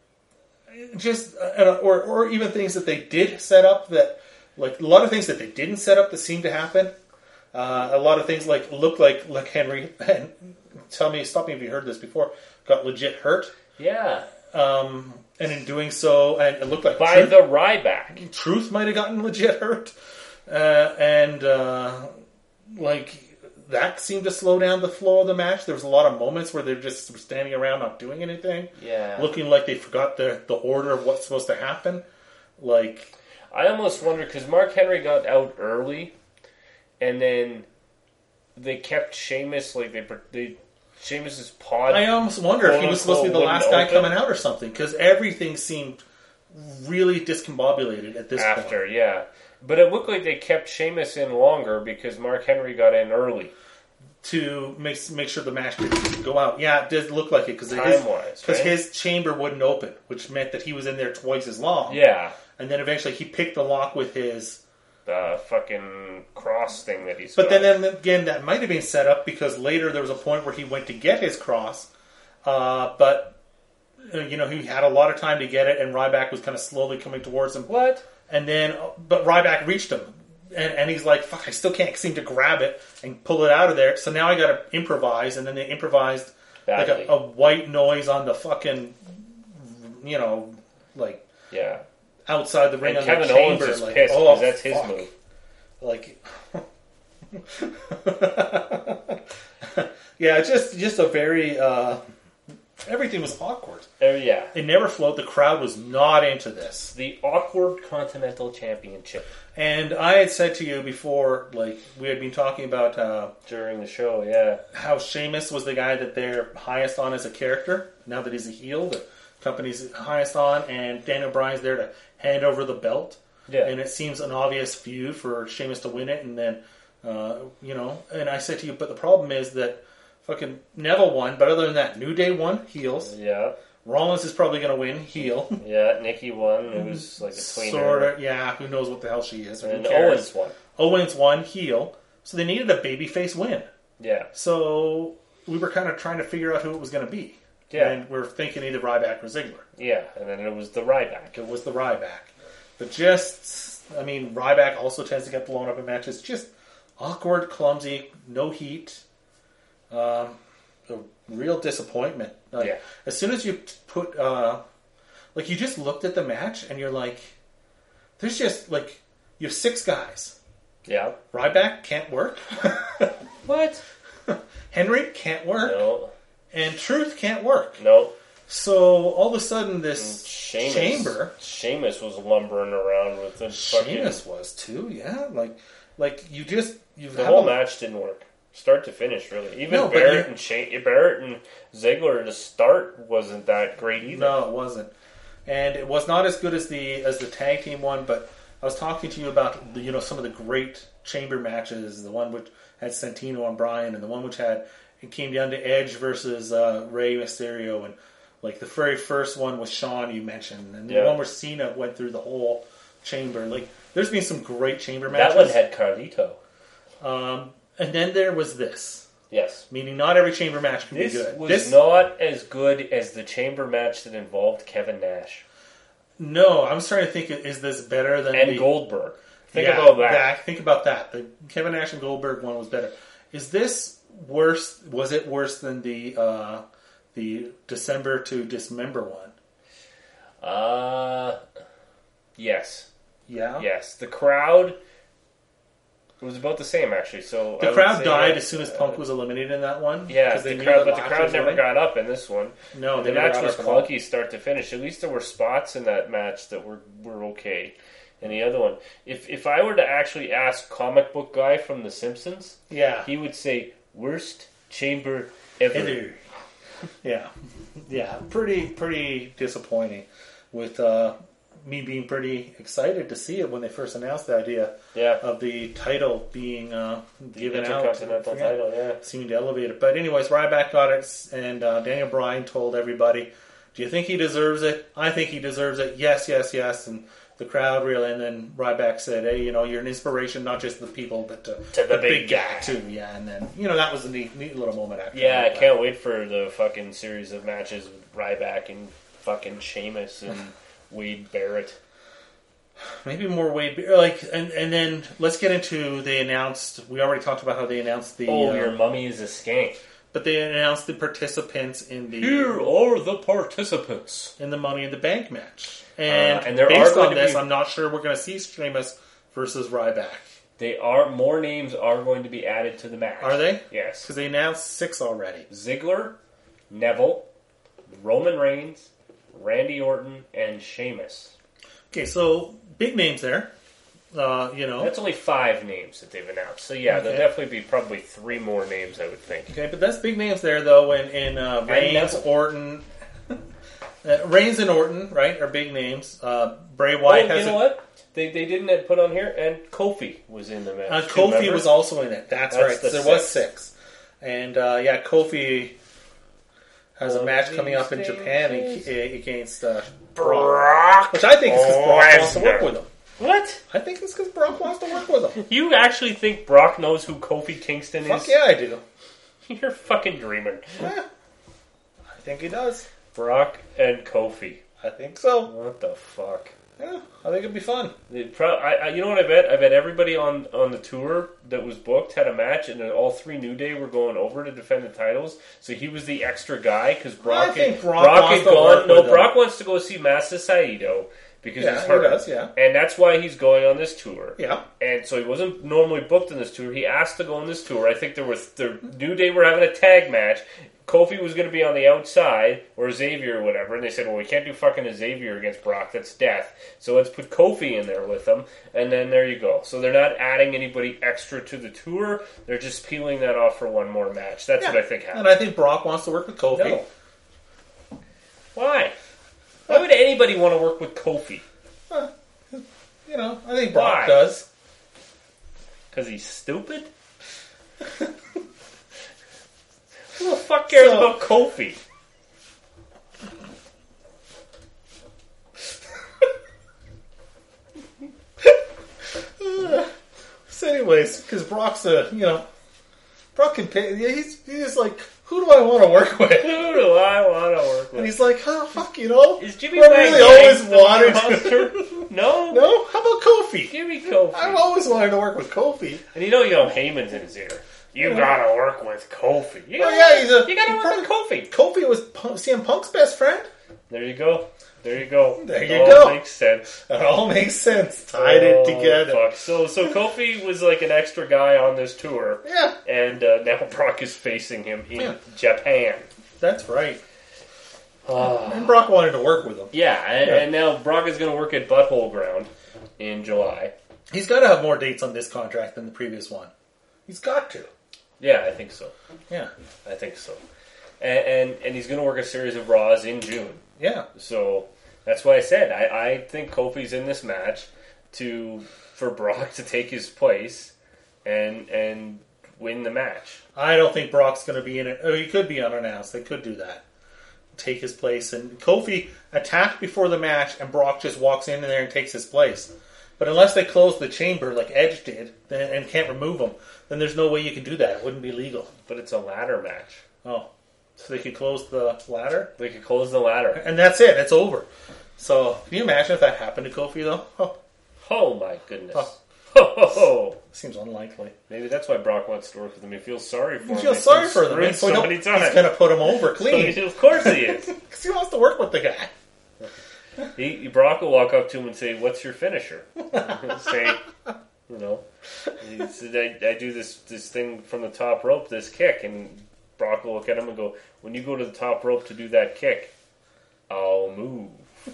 S4: just, uh, or or even things that they did set up that, like, a lot of things that they didn't set up that seemed to happen. Uh, a lot of things, like, looked like, like Henry, and tell me, stop me if you heard this before, got legit hurt.
S3: Yeah.
S4: Um, and in doing so, and it looked like
S3: By
S4: Truth,
S3: the Ryback.
S4: Truth might have gotten legit hurt. Uh, and, uh, like, that seemed to slow down the flow of the match. There was a lot of moments where they just were standing around not doing anything.
S3: Yeah.
S4: Looking like they forgot the, the order of what's supposed to happen. Like,
S3: I almost wonder, because Mark Henry got out early, and then they kept Sheamus, like, they, they Sheamus's pod.
S4: I almost wonder if he was supposed to be the
S3: quote-unquote,
S4: last guy
S3: wouldn't
S4: coming out or something. Because everything seemed really discombobulated at this
S3: after,
S4: point.
S3: yeah. But it looked like they kept Sheamus in longer because Mark Henry got in early.
S4: To make make sure the match could go out. Yeah, it did look like it. Because his,
S3: Time-wise,
S4: 'cause
S3: right?
S4: his chamber wouldn't open. Which meant that he was in there twice as long.
S3: Yeah.
S4: And then eventually he picked the lock with his...
S3: The fucking cross thing that he's
S4: But
S3: got.
S4: then, then again, that might have been set up because later there was a point where he went to get his cross, uh, but uh, you know, he had a lot of time to get it, and Ryback was kind of slowly coming towards him.
S3: What?
S4: And then, but Ryback reached him, and, and he's like, "Fuck! I still can't seem to grab it and pull it out of there." So now I got to improvise, and then they improvised
S3: Badly.
S4: like a, a white noise on the fucking, you know, like
S3: Yeah.
S4: outside the ring
S3: And
S4: on
S3: Kevin
S4: the chamber.
S3: Owens is
S4: like,
S3: pissed
S4: oh,
S3: because that's his
S4: fuck.
S3: move.
S4: Like, yeah, just just a very. Uh, everything was awkward.
S3: Uh, yeah.
S4: It never flowed. The crowd was not into this.
S3: The awkward Continental Championship
S4: And I had said to you before, like, we had been talking about uh,
S3: during the show, yeah.
S4: how Sheamus was the guy that they're highest on as a character. Now that he's a heel, the company's highest on, and Daniel Bryan's there to hand over the belt.
S3: Yeah.
S4: And it seems an obvious feud for Sheamus to win it, and then, uh, you know, and I said to you, but the problem is that fucking Neville won, but other than that, New Day won, heels.
S3: Yeah.
S4: Rollins is probably going to win, heel.
S3: Yeah, Nikki won. It was like a tweener.
S4: Sort of, yeah, who knows what the hell she is. Or
S3: And
S4: who cares.
S3: Owens won.
S4: Owens won, heel. So they needed a babyface win.
S3: Yeah.
S4: So we were kind of trying to figure out who it was going to be.
S3: Yeah.
S4: And we're thinking either Ryback or Ziggler.
S3: Yeah, and then it was the Ryback.
S4: It was the Ryback. But just, I mean, Ryback also tends to get blown up in matches. Just awkward, clumsy, no heat. Um, a real disappointment. Like,
S3: Yeah.
S4: As soon as you put, uh, like, you just looked at the match and you're like, there's just, like, you have six guys.
S3: Yeah.
S4: Ryback can't work.
S3: What?
S4: Henry can't work.
S3: No.
S4: And Truth can't work.
S3: No.
S4: So all of a sudden, this
S3: Sheamus,
S4: chamber.
S3: Sheamus was lumbering around with the fucking...
S4: Sheamus was too, yeah. Like, like you just you
S3: The
S4: have
S3: whole
S4: a-
S3: match didn't work. Start to finish, really. Even
S4: No, but
S3: Barrett
S4: you-
S3: and Sha- Barrett and Ziggler to start wasn't that great either.
S4: No, it wasn't, and it was not as good as the as the tag team one. But I was talking to you about the, you know some of the great chamber matches. The one which had Santino and Bryan, and the one which had it came down to Edge versus uh, Rey Mysterio, and like the very first one was Shawn you mentioned, and the
S3: Yeah.
S4: one where Cena went through the whole chamber. Like there's been some great chamber matches.
S3: That one had Carlito.
S4: Um, and then there was this,
S3: Yes.
S4: meaning not every chamber match can
S3: This
S4: be good.
S3: was
S4: this,
S3: not as good as the chamber match that involved Kevin Nash
S4: no, I'm starting to think, is this better than
S3: and
S4: the,
S3: Goldberg. Think
S4: Yeah,
S3: about that.
S4: Think about that. The Kevin Nash and Goldberg one was better. Is this worse? Was it worse than the uh, the December to Dismember one?
S3: Uh, yes.
S4: Yeah.
S3: Yes. The crowd... It was about the same, actually. So I
S4: The
S3: would
S4: crowd
S3: say
S4: died
S3: that,
S4: as soon as
S3: uh,
S4: Punk was eliminated in that one.
S3: Yeah,
S4: 'Cause they
S3: the
S4: knew
S3: crowd,
S4: that
S3: but the
S4: Lashley
S3: crowd
S4: was
S3: never
S4: winning.
S3: got up in this one.
S4: No,
S3: the
S4: they never
S3: match
S4: got
S3: was
S4: up at all.
S3: clunky start to finish. At least there were spots in that match that were, were okay. And the other one, if if I were to actually ask comic book guy from The Simpsons,
S4: Yeah.
S3: he would say worst chamber ever.
S4: Ever. Yeah. Yeah. Pretty pretty disappointing. With uh, me being pretty excited to see it when they first announced the idea
S3: Yeah,
S4: of the title being uh,
S3: the
S4: given out.
S3: Intercontinental
S4: Yeah.
S3: title. Yeah,
S4: Seeming to elevate it. But anyways, Ryback got it, and uh, Daniel Bryan told everybody, do you think he deserves it? I think he deserves it. Yes, yes, yes. And the crowd really, and then Ryback said, hey, you know, you're an inspiration, not just to the people, but to,
S3: To the big guy.
S4: too. Yeah, and then, you know, that was a neat, neat little moment after
S3: yeah. I
S4: that.
S3: can't wait for the fucking series of matches with Ryback and fucking Sheamus and Wade Barrett.
S4: Maybe more Wade, like, and, and then let's get into, they announced, we already talked about how they announced the,
S3: Oh,
S4: uh,
S3: your mummy is a skank.
S4: but they announced the participants in the,
S3: are the participants.
S4: in the Money in the Bank match. And,
S3: Uh, and there
S4: based
S3: are going
S4: on
S3: to
S4: this,
S3: be-
S4: I'm not sure we're going to see Sheamus versus Ryback.
S3: They are more names are going to be added to the match.
S4: Are they?
S3: Yes.
S4: Because they announced six already.
S3: Ziggler, Neville, Roman Reigns, Randy Orton, and Sheamus.
S4: Okay, so big names there. Uh, you know.
S3: That's only five names that they've announced. So yeah, there'll
S4: Okay.
S3: definitely be probably three more names, I would think.
S4: Okay, but that's big names there, though. In, in uh, Reigns,
S3: Neville.
S4: Orton. uh, Reigns and Orton, right, are big names. Uh, Bray Wyatt
S3: Oh,
S4: has
S3: you know
S4: a,
S3: what? They they didn't put on here, and Kofi was in the match.
S4: Uh,
S3: too,
S4: Kofi
S3: remember?
S4: was also in it. That's,
S3: That's
S4: right.
S3: the
S4: There was
S3: six.
S4: six. And uh, yeah, Kofi has a
S3: One
S4: match
S3: of
S4: coming up in
S3: these
S4: Japan
S3: days.
S4: ag- against uh,
S3: Brock.
S4: which I think is because Brock wants to work
S3: Lesnar.
S4: with him.
S3: What?
S4: I think it's because Brock wants to work with him.
S3: You actually think Brock knows who Kofi Kingston is?
S4: Fuck yeah, I do.
S3: You're fucking dreaming.
S4: Yeah, I think he does.
S3: Brock and Kofi.
S4: I think so.
S3: What the fuck?
S4: Yeah, I think it'd be fun.
S3: It pro- I, I, you know what I bet? I bet everybody on, on the tour that was booked had a match, and then all three New Day were going over to defend the titles. So he was the extra guy because Brock,
S4: I think
S3: had,
S4: Brock
S3: Brock
S4: wants
S3: had
S4: to work
S3: gone. No,
S4: with him.
S3: Brock wants to go see Masa Saito because
S4: Yeah,
S3: he's
S4: he
S3: hurt,
S4: does, yeah.
S3: and that's why he's going on this tour.
S4: Yeah.
S3: And so he wasn't normally booked on this tour. He asked to go on this tour. I think there was the New Day were having a tag match. Kofi was going to be on the outside, or Xavier or whatever, and they said, well, we can't do fucking Xavier against Brock. That's death. So let's put Kofi in there with them, and then there you go. So they're not adding anybody extra to the tour. They're just peeling that off for one more match. That's
S4: Yeah.
S3: what I think happened.
S4: And I think Brock wants to work with Kofi.
S3: No. Why? Why would anybody want to work with Kofi?
S4: Uh, you know, I think Brock
S3: Why?
S4: does.
S3: Because he's stupid? Who the fuck cares
S4: So-
S3: about Kofi?
S4: So anyways, because Brock's a, you know, Brock can pay, yeah, he's, he's like, who do I want to work with?
S3: Who do I want to work
S4: And
S3: with?
S4: he's like, oh, fuck, you know.
S3: Is Jimmy
S4: I
S3: Wang
S4: really
S3: Yang
S4: always
S3: still on
S4: wanted
S3: the
S4: to.
S3: roster? No?
S4: No? How about Kofi?
S3: Jimmy Kofi.
S4: I've always wanted to work with Kofi.
S3: And you know you know Heyman's in his ear. You gotta work with Kofi. You
S4: Oh,
S3: gotta,
S4: yeah, he's a.
S3: you gotta
S4: he
S3: work with Kofi.
S4: Kofi was Punk, C M Punk's best friend.
S3: There you go. There you go.
S4: There
S3: It
S4: you
S3: all
S4: go.
S3: makes sense.
S4: That all makes sense. Tied
S3: Oh,
S4: it together.
S3: Fuck. So, so Kofi was like an extra guy on this tour.
S4: Yeah,
S3: And uh, now Brock is facing him in
S4: Yeah.
S3: Japan.
S4: that's right.
S3: Ah.
S4: And Brock wanted to work with him.
S3: Yeah, and,
S4: Yeah.
S3: and now Brock is going to work at Butthole Ground in July.
S4: He's got to have more dates on this contract than the previous one. He's got to.
S3: Yeah, I think so.
S4: Yeah.
S3: I think so. And and, and he's going to work a series of Raws in June.
S4: Yeah.
S3: So that's why I said I, I think Kofi's in this match to for Brock to take his place and and win the match.
S4: I don't think Brock's going to be in it. Oh, he could be unannounced. They could do that. Take his place. And Kofi attacked before the match, and Brock just walks in there and takes his place. But unless they close the chamber like Edge did then, and can't remove him, then there's no way you can do that. It wouldn't be legal.
S3: But it's a ladder match.
S4: Oh. So they could close the ladder?
S3: They could close the ladder.
S4: And that's it. It's over. So, can you imagine if that happened to Kofi, though? Oh,
S3: Oh my goodness.
S4: Oh.
S3: Ho, ho, ho.
S4: seems unlikely.
S3: Maybe that's why Brock wants to work with him. He feels sorry for
S4: He
S3: him.
S4: feels
S3: He's
S4: sorry
S3: been
S4: for them.
S3: screwed
S4: And so
S3: so
S4: he'll-
S3: many
S4: he's
S3: times.
S4: going to put him over
S3: So
S4: clean.
S3: he- of course he is.
S4: Because he wants to work with the guy.
S3: He, Brock will walk up to him and say, "What's your finisher?" Say, you know, he said, I, "I do this this thing from the top rope, this kick," and Brock will look at him and go, "When you go to the top rope to do that kick, I'll move."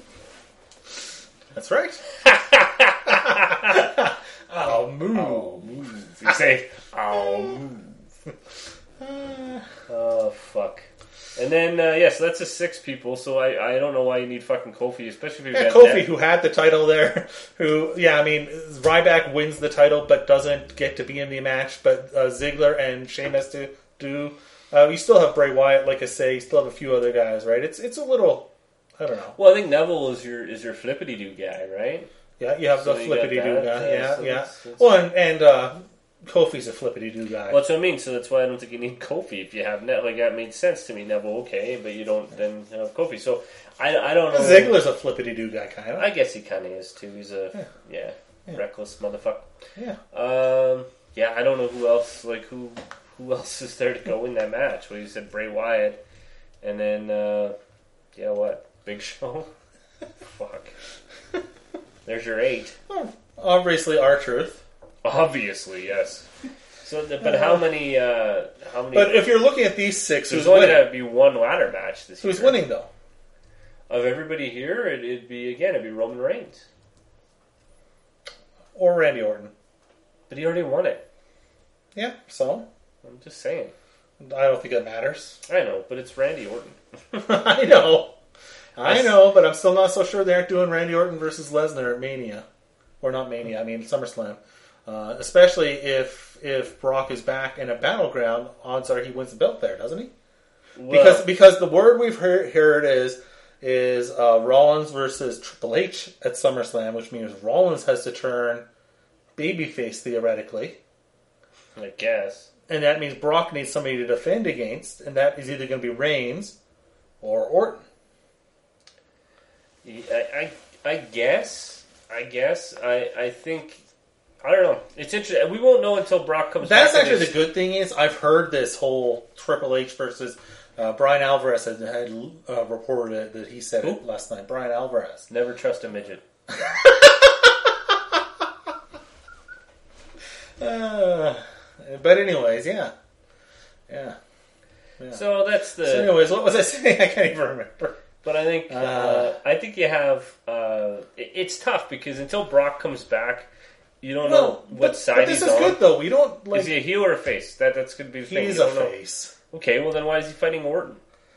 S4: That's right. I'll move.
S3: I'll move. You say, "I'll move." Oh fuck. And then, uh, yeah, so that's a six people, so I, I don't know why you need fucking Kofi, especially if
S4: Yeah,
S3: you've got
S4: Kofi,
S3: that.
S4: who had the title there, who, yeah, I mean, Ryback wins the title but doesn't get to be in the match, but uh, Ziggler and Sheamus do. do. Uh, you still have Bray Wyatt, like I say, you still have a few other guys, right? It's it's a little, I don't know.
S3: Well, I think Neville is your is your flippity doo guy, right?
S4: Yeah, you have
S3: So
S4: the
S3: you got
S4: flippity doo
S3: that,
S4: guy,
S3: yeah,
S4: yeah,
S3: so
S4: yeah.
S3: that's- that's-
S4: Well, and, and uh, Kofi's a flippity doo guy.
S3: Well, that's what I mean. So that's why I don't think you need Kofi. If you have Neville, like that made sense to me. Neville, okay, but you don't then have Kofi. So I, I don't know.
S4: Ziggler's a flippity doo guy, kind of.
S3: I guess he kind of is too. He's a yeah,
S4: Yeah. Yeah.
S3: reckless motherfucker.
S4: Yeah.
S3: Um, yeah, I don't know who else. Like who who else is there to go in that match? Well, you said Bray Wyatt, and then uh, yeah, what Big Show? Fuck. There's your eight.
S4: Oh, obviously, R-Truth.
S3: Obviously, yes. So, the, but how many? Uh, how many?
S4: But if you're looking at these six,
S3: there's
S4: who's
S3: only
S4: winning?
S3: going to be one ladder match this year.
S4: Who's winning, though?
S3: Of everybody here, it, it'd be again, it'd be Roman Reigns.
S4: Or Randy Orton.
S3: But he already won it.
S4: Yeah, so?
S3: I'm just saying.
S4: I don't think it matters.
S3: I know, but it's Randy Orton.
S4: I know. I
S3: That's-
S4: know, but I'm still not so sure they aren't doing Randy Orton versus Lesnar at Mania. Or not Mania, I mean SummerSlam. Uh, especially if if Brock is back in a battleground, odds are he wins the belt there, doesn't he?
S3: Well,
S4: Because because the word we've heard, heard is is uh, Rollins versus Triple H at SummerSlam, which means Rollins has to turn babyface theoretically,
S3: I guess.
S4: and that means Brock needs somebody to defend against, and that is either going to be Reigns or Orton.
S3: I, I, I guess. I guess. I, I think. I don't know. It's interesting. We won't know until Brock comes
S4: That's
S3: back.
S4: actually the good thing is I've heard this whole Triple H versus uh, Brian Alvarez had, had uh, reported it, that he said it last night. Brian Alvarez.
S3: Never trust a midget.
S4: uh, but anyways, yeah. Yeah. yeah.
S3: So that's the.
S4: So anyways, what was I saying? I can't even remember.
S3: But I think uh, uh, I think you have. Uh, it, it's tough because until Brock comes back, you don't
S4: No,
S3: know what
S4: but,
S3: side
S4: but this
S3: he's
S4: is
S3: on.
S4: good though. We don't like.
S3: Is he a heel or a face? That that's going to be the thing.
S4: He's
S3: You
S4: a
S3: don't know.
S4: face
S3: Okay, well then why is he fighting Orton?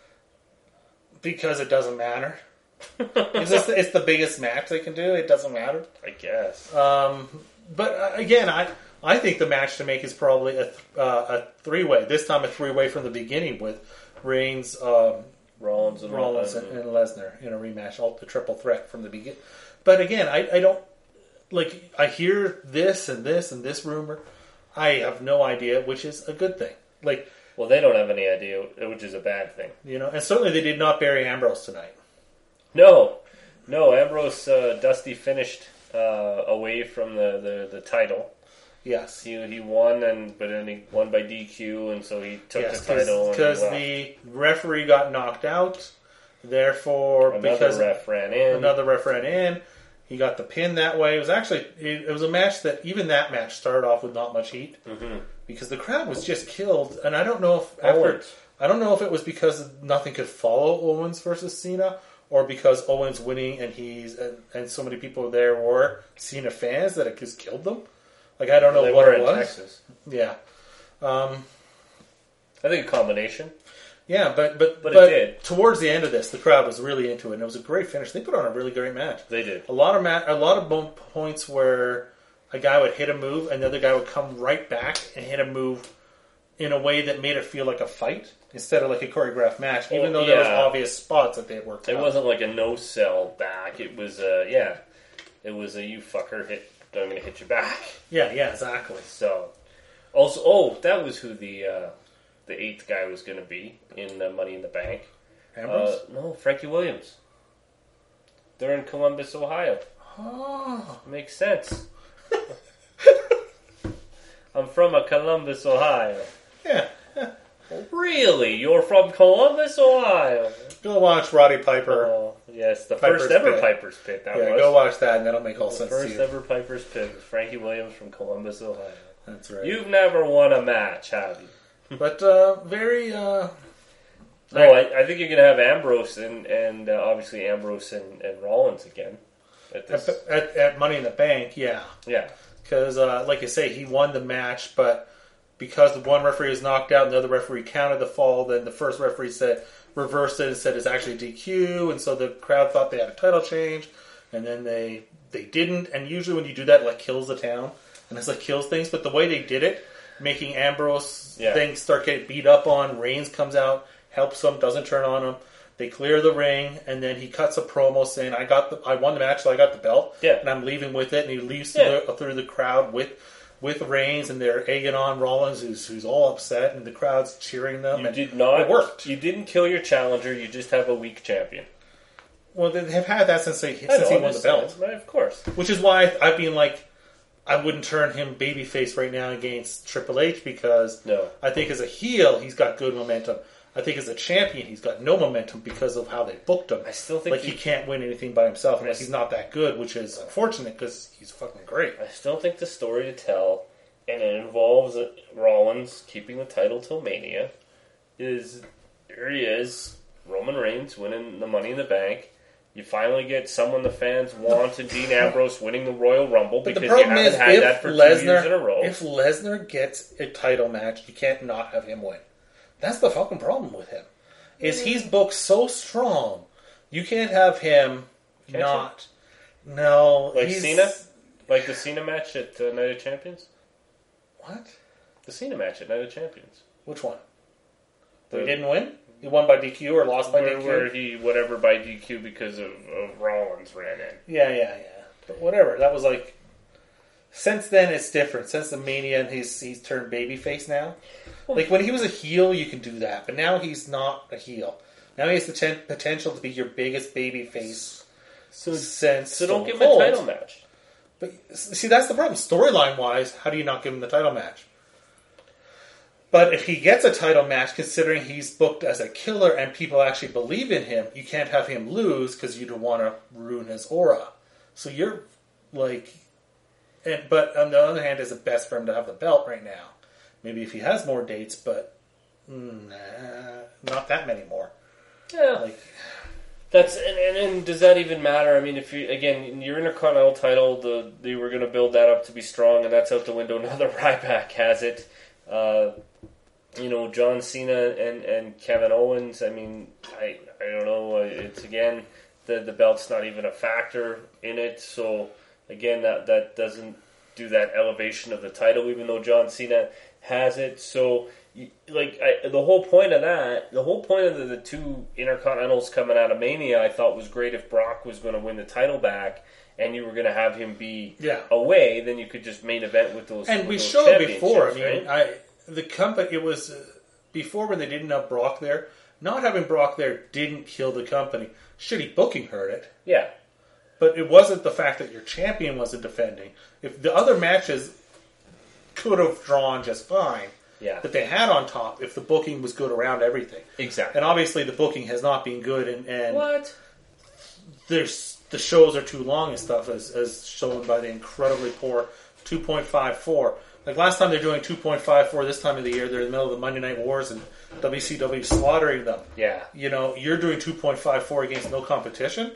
S4: because it doesn't matter. it's, just, it's the biggest match they can do. It doesn't matter.
S3: I guess.
S4: Um, but uh, again, I I think the match to make is probably a th- uh, a three way. This time a three way from the beginning with Reigns, um,
S3: Rollins and
S4: Rollins,
S3: and,
S4: and, and Lesnar in a rematch, all the triple threat from the beginning. But again, I, I don't like. I hear this and this and this rumor. I have no idea, which is a good thing. Like,
S3: well, they don't have any idea, which is a bad thing.
S4: you know, and certainly they did not bury Ambrose tonight.
S3: No, no. Ambrose uh, Dusty finished uh, away from the, the, the title.
S4: Yes,
S3: He he won, and but then he won by D Q, and so he took
S4: yes,
S3: the title.
S4: because
S3: and
S4: the referee got knocked out. Therefore,
S3: another
S4: because
S3: ref ran in.
S4: another ref ran in, he got the pin that way. It was actually it, it was a match that even that match started off with not much heat
S3: Mm-hmm.
S4: because the crowd was just killed. And I don't know if after
S3: Owens.
S4: I don't know if it was because nothing could follow Owens versus Cena, or because Owens winning and he's and, and so many people there were Cena fans that it just killed them. Like I don't know
S3: They
S4: what
S3: were
S4: it
S3: in
S4: was.
S3: Texas.
S4: Yeah, um,
S3: I think a combination.
S4: yeah, but but
S3: But
S4: but,
S3: it did.
S4: towards the end of this, the crowd was really into it, and it was a great finish. They put on a really great match.
S3: They did.
S4: A lot of ma- a lot of mo- points where a guy would hit a move, and the other guy would come right back and hit a move in a way that made it feel like a fight instead of like a choreographed match. Even
S3: Oh,
S4: though there was
S3: yeah.
S4: obvious spots that they had worked
S3: It
S4: out.
S3: wasn't like a no sell back. It was uh yeah. It was a you fucker hit. I'm gonna hit you back.
S4: Yeah, yeah, exactly.
S3: So also, oh, that was who the uh, the eighth guy was gonna be in uh, Money in the Bank.
S4: Ambrose.
S3: Uh, no, Frankie Williams. They're in Columbus, Ohio.
S4: oh,
S3: Makes sense. I'm from a Columbus, Ohio.
S4: yeah.
S3: Really? You're from Columbus, Ohio?
S4: Go watch Roddy Piper.
S3: Oh, yes, the
S4: Piper's
S3: first ever
S4: Pit.
S3: Piper's Pit. That
S4: yeah,
S3: was.
S4: go watch that, and that'll make all
S3: the
S4: sense to
S3: first
S4: you.
S3: ever Piper's Pit was Frankie Williams from Columbus, Ohio.
S4: That's right.
S3: You've never won a match, have you?
S4: but uh, very. Uh,
S3: No, I, I think you're going to have Ambrose and, and uh, obviously Ambrose and, and Rollins again. At this.
S4: at, at, at Money in the Bank, yeah.
S3: Yeah.
S4: Because, uh, like I say, he won the match, but because the one referee was knocked out and the other referee counted the fall, then the first referee said reversed it and said it's actually D Q, and so the crowd thought they had a title change, and then they they didn't. And usually when you do that, it like kills the town, and it's like kills things. But the way they did it, making Ambrose
S3: Yeah.
S4: things start getting beat up on, Reigns comes out, helps him, doesn't turn on him. They clear the ring, and then he cuts a promo saying, "I got the, I won the match, so I got the belt,
S3: Yeah.
S4: and I'm leaving with it." And he leaves
S3: Yeah.
S4: through, the, through the crowd with with Reigns, and they're egging on Rollins, who's who's all upset, and the crowd's cheering them.
S3: You
S4: and
S3: did not.
S4: It worked.
S3: You didn't kill your challenger. You just have a weak champion.
S4: Well, they have had that since they,
S3: I
S4: since
S3: know,
S4: he
S3: I'm
S4: won the
S3: just
S4: belt,
S3: saying. Right, of course.
S4: which is why I've been like, I wouldn't turn him babyface right now against Triple H because
S3: No.
S4: I think as a heel he's got good momentum. I think as a champion he's got no momentum because of how they booked him.
S3: I still think
S4: like
S3: the-
S4: he can't win anything by himself unless
S3: I-
S4: he's not that good, which is unfortunate because he's fucking great.
S3: I still think the story to tell, and it involves Rollins keeping the title till Mania, is here he is, Roman Reigns winning the Money in the Bank. You finally get someone the fans want in Dean Ambrose winning the Royal Rumble
S4: But
S3: because
S4: the
S3: you
S4: problem
S3: haven't
S4: is,
S3: had
S4: if
S3: that for two
S4: Lesnar,
S3: years in a row.
S4: if Lesnar gets a title match, you can't not have him win. That's the fucking problem with him. Is he's booked so strong, you can't have him
S3: Can't
S4: not. No,
S3: like
S4: he's,
S3: Cena? Like the Cena match at uh, Night of Champions?
S4: What?
S3: The Cena match at Night of Champions.
S4: Which one?
S3: The-
S4: he didn't win. He won by D Q or lost by
S3: Where,
S4: D Q.
S3: where he, whatever, by D Q because of, of Rollins ran in.
S4: Yeah, yeah, yeah. But whatever. That was like. Since then, it's different. Since the Mania, and he's he's turned babyface now. Like when he was a heel, you can do that, but now he's not a heel. Now he has the ten- potential to be your biggest babyface
S3: So,
S4: since
S3: so don't
S4: Stone
S3: give him a
S4: Cold.
S3: title match.
S4: But see, that's the problem. Storyline wise, how do you not give him the title match? But if he gets a title match, considering he's booked as a killer and people actually believe in him, you can't have him lose because you don't want to ruin his aura. So you're like, and but on the other hand, is it best for him to have the belt right now? Maybe if he has more dates, but nah, not that many more.
S3: Yeah,
S4: Like,
S3: that's and, and, and does that even matter? I mean, if you again your Intercontinental title, the they were going to build that up to be strong, and that's out the window. Now that Ryback has it. Uh, You know, John Cena and, and Kevin Owens, I mean, I I don't know, it's again, the the belt's not even a factor in it, so again, that, that doesn't do that elevation of the title, even though John Cena has it, so, like, I, the whole point of that, the whole point of the, the two Intercontinentals coming out of Mania, I thought was great if Brock was going to win the title back, and you were going to have him be
S4: Yeah.
S3: away, then you could just main event with those
S4: and
S3: with
S4: we
S3: those
S4: showed before, I
S3: championships,
S4: mean,
S3: right?
S4: I... The company, it was uh, before when they didn't have Brock there. Not having Brock there didn't kill the company. Shitty booking hurt it,
S3: Yeah.
S4: but it wasn't the fact that your champion wasn't defending. If the other matches could have drawn just fine,
S3: Yeah.
S4: that they had on top, if the booking was good around everything.
S3: Exactly.
S4: And obviously the booking has not been good, and, and
S3: What?
S4: there's the shows are too long and stuff, as, as shown by the incredibly poor two point five four. Like last time they're doing two point five four, this time of the year they're in the middle of the Monday Night Wars and W C W slaughtering them.
S3: Yeah.
S4: You know, you're doing two point five four against no competition.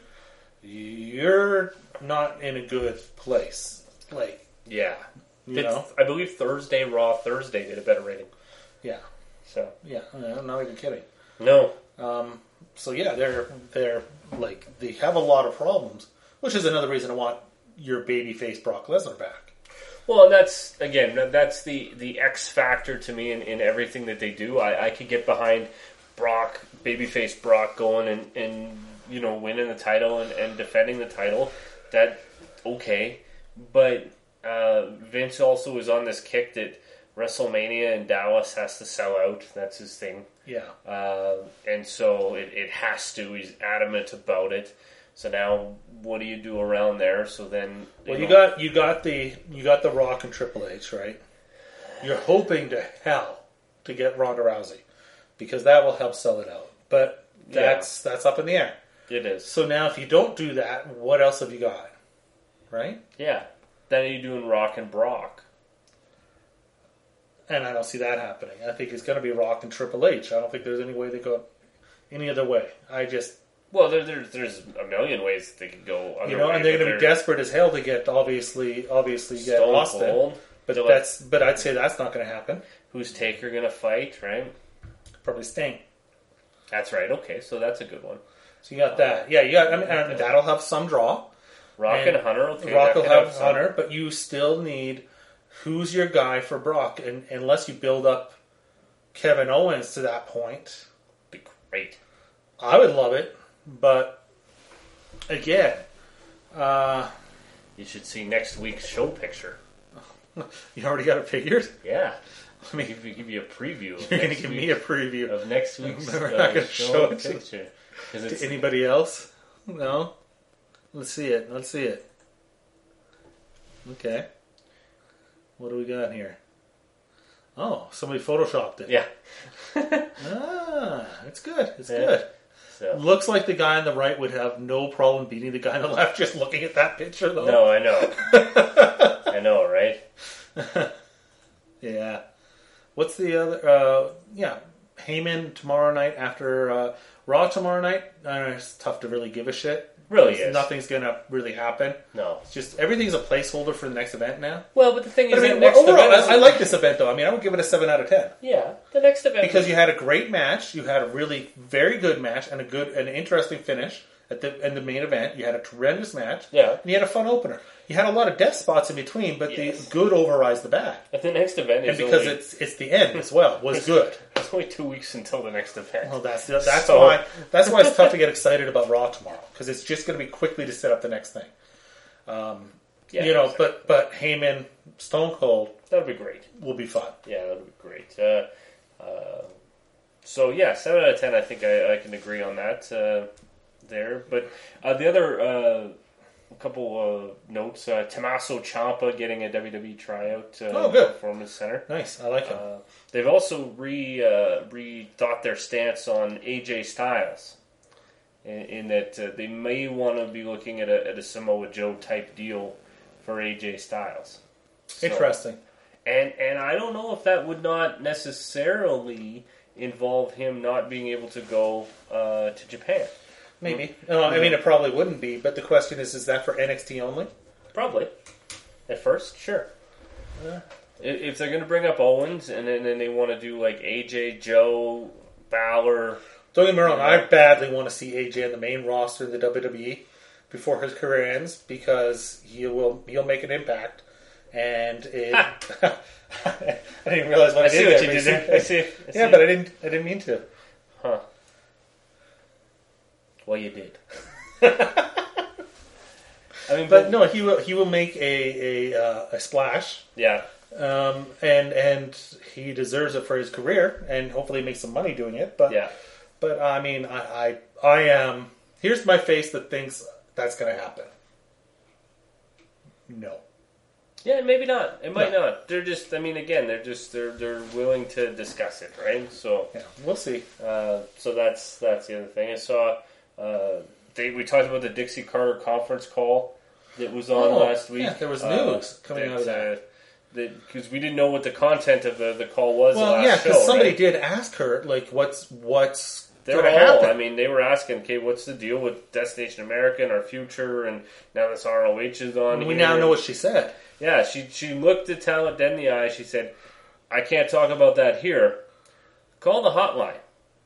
S4: You're not in a good place. Like,
S3: Yeah.
S4: you
S3: It's-
S4: know,
S3: I believe Thursday, Raw Thursday did a better rating.
S4: yeah,
S3: So,
S4: yeah. I'm not even kidding.
S3: no.
S4: Um, so yeah, they're they're like they have a lot of problems, which is another reason I want your babyface Brock Lesnar back.
S3: Well, and that's, again, that- that's the, the X factor to me in, in everything that they do. I, I could get behind Brock, babyface Brock going and, and you know, winning the title and, and defending the title. That, okay. But uh, Vince also is on this kick that WrestleMania in Dallas has to sell out. That's his thing.
S4: Yeah.
S3: Uh, and so it, it has to. He's adamant about it. So now, what do you do around there? So then, you
S4: Well, you
S3: know,
S4: got you got the you got the Rock and Triple H, right? You're hoping to hell to get Ronda Rousey because that will help sell it out. But that's that's up in the air.
S3: it is.
S4: So now, if you don't do that, what else have you got? Right?
S3: Yeah. Then you're doing Rock and Brock.
S4: And I don't see that happening. I think it's going to be Rock and Triple H. I don't think there's any way they go any other way. I just
S3: Well, there, there, there's a million ways they could go. Other
S4: you know,
S3: way,
S4: and they're
S3: but
S4: going to be desperate as hell to get obviously obviously get
S3: Stone
S4: Austin.
S3: Cold.
S4: But
S3: They're like,
S4: that's but I'd say that's not going to happen.
S3: who's Taker going to fight? Right.
S4: Probably Sting.
S3: That's right. Okay, so that's a good one.
S4: So you got that. Yeah, you got. I mean, and that'll have some draw.
S3: Rock and,
S4: And
S3: Hunter. Okay,
S4: Brock
S3: that
S4: will
S3: could
S4: have
S3: some-
S4: Hunter, but you still need who's your guy for Brock, and unless you build up Kevin Owens to that point,
S3: Be great.
S4: I would love it. But again, uh,
S3: You should see next week's show picture.
S4: you already got it figured.
S3: Yeah.
S4: I mean,
S3: Give, you- give you a preview. Of
S4: you're going to
S3: next
S4: give
S3: week-
S4: me a preview
S3: of next week's
S4: We're
S3: uh,
S4: not gonna
S3: show,
S4: show it to-
S3: picture. 'Cause
S4: to
S3: it's,
S4: anybody else. No, let's see it. Let's see it. Okay, what do we got here? Oh, somebody photoshopped it.
S3: yeah.
S4: Ah, it's good. It's
S3: Yeah.
S4: good.
S3: So.
S4: Looks like the guy on the right would have no problem beating the guy on the left just looking at that picture, though.
S3: No, I know. I know, right?
S4: Yeah. What's the other? Uh, yeah, Heyman tomorrow night after uh, Raw tomorrow night. Uh, it's tough to really give a shit.
S3: Really is.
S4: Nothing's gonna really happen.
S3: No.
S4: It's just everything's a placeholder for the next event now.
S3: Well, but the thing
S4: But
S3: is,
S4: I
S3: the
S4: mean,
S3: next
S4: overall,
S3: event is-
S4: I, I like this event though. I mean, I would give it a seven out of ten.
S3: Yeah, the next event
S4: Because you had a great match, you had a really very good match, and a good, an interesting finish at the in the main event. You had a tremendous match,
S3: Yeah.
S4: and you had a fun opener. You had a lot of death spots in between, but
S3: Yes.
S4: the good overrides the bad,
S3: But the next event
S4: and
S3: is
S4: because
S3: only,
S4: it's it's the end as well was good.
S3: it's only two weeks until the next event.
S4: Well, that's that's
S3: So-
S4: why that's why it's tough to get excited about Raw tomorrow because it's just going to be quickly to set up the next thing.
S3: Yeah,
S4: you know,
S3: exactly.
S4: but but Heyman, Stone Cold
S3: that would be great.
S4: will be fun.
S3: Yeah, that would be great. Uh, uh, so yeah, seven out of ten. I think I, I can agree on that. Uh, there. But uh, the other uh, couple uh, notes: uh, Tommaso Ciampa getting a W W E tryout. Uh,
S4: Oh, good.
S3: Performance Center.
S4: Nice. I like him.
S3: Uh, they've also re uh, rethought their stance on A J Styles, in, in that uh, they may want to be looking at a, at a Samoa Joe type deal for A J Styles. So,
S4: Interesting.
S3: And and I don't know if that would not necessarily involve him not being able to go uh, to Japan.
S4: Maybe. No, I mean, it probably wouldn't be, but the question is, is that for N X T only?
S3: Probably. At first, sure.
S4: Yeah.
S3: If if they're going to bring up Owens and then, then they want to do like A J, Joe, Balor.
S4: Don't get me wrong,
S3: Yeah.
S4: I badly want to see A J in the main roster in the W W E before his career ends because he will he'll make an impact. And it, I didn't realize what I,
S3: I see
S4: did
S3: what
S4: there.
S3: you
S4: but
S3: did
S4: see-
S3: there. I see. I see.
S4: Yeah, but I didn't. I didn't mean to.
S3: Huh. Well, you did. I mean,
S4: But no, he will. He will make a a, uh, a splash,
S3: yeah.
S4: um, and and he deserves it for his career, and hopefully make some money doing it. But
S3: Yeah.
S4: but I mean, I I, I am. Here's my face that thinks that's going to happen. No.
S3: Yeah, maybe not. It might
S4: No.
S3: not. They're just. I mean, again, they're just. They're they're willing to discuss it, right? So.
S4: Yeah, we'll see.
S3: Uh, so that's that's the other thing. I saw. Uh, they we talked about the Dixie Carter conference call that was on
S4: Oh,
S3: last week.
S4: yeah, there was
S3: Uh,
S4: news coming out of that.
S3: Because we didn't know what the content of the, the call was. the
S4: Well,
S3: last
S4: yeah, because
S3: show,
S4: somebody
S3: right?
S4: did ask her, like, what's what's
S3: They were
S4: going to
S3: all.
S4: happen?
S3: I mean, they were asking, okay, what's the deal with Destination America and our future? And now this R O H is on.
S4: And we
S3: here.
S4: now know what she said.
S3: Yeah, she she looked the talent dead in the eye. She said, "I can't talk about that here. Call the hotline."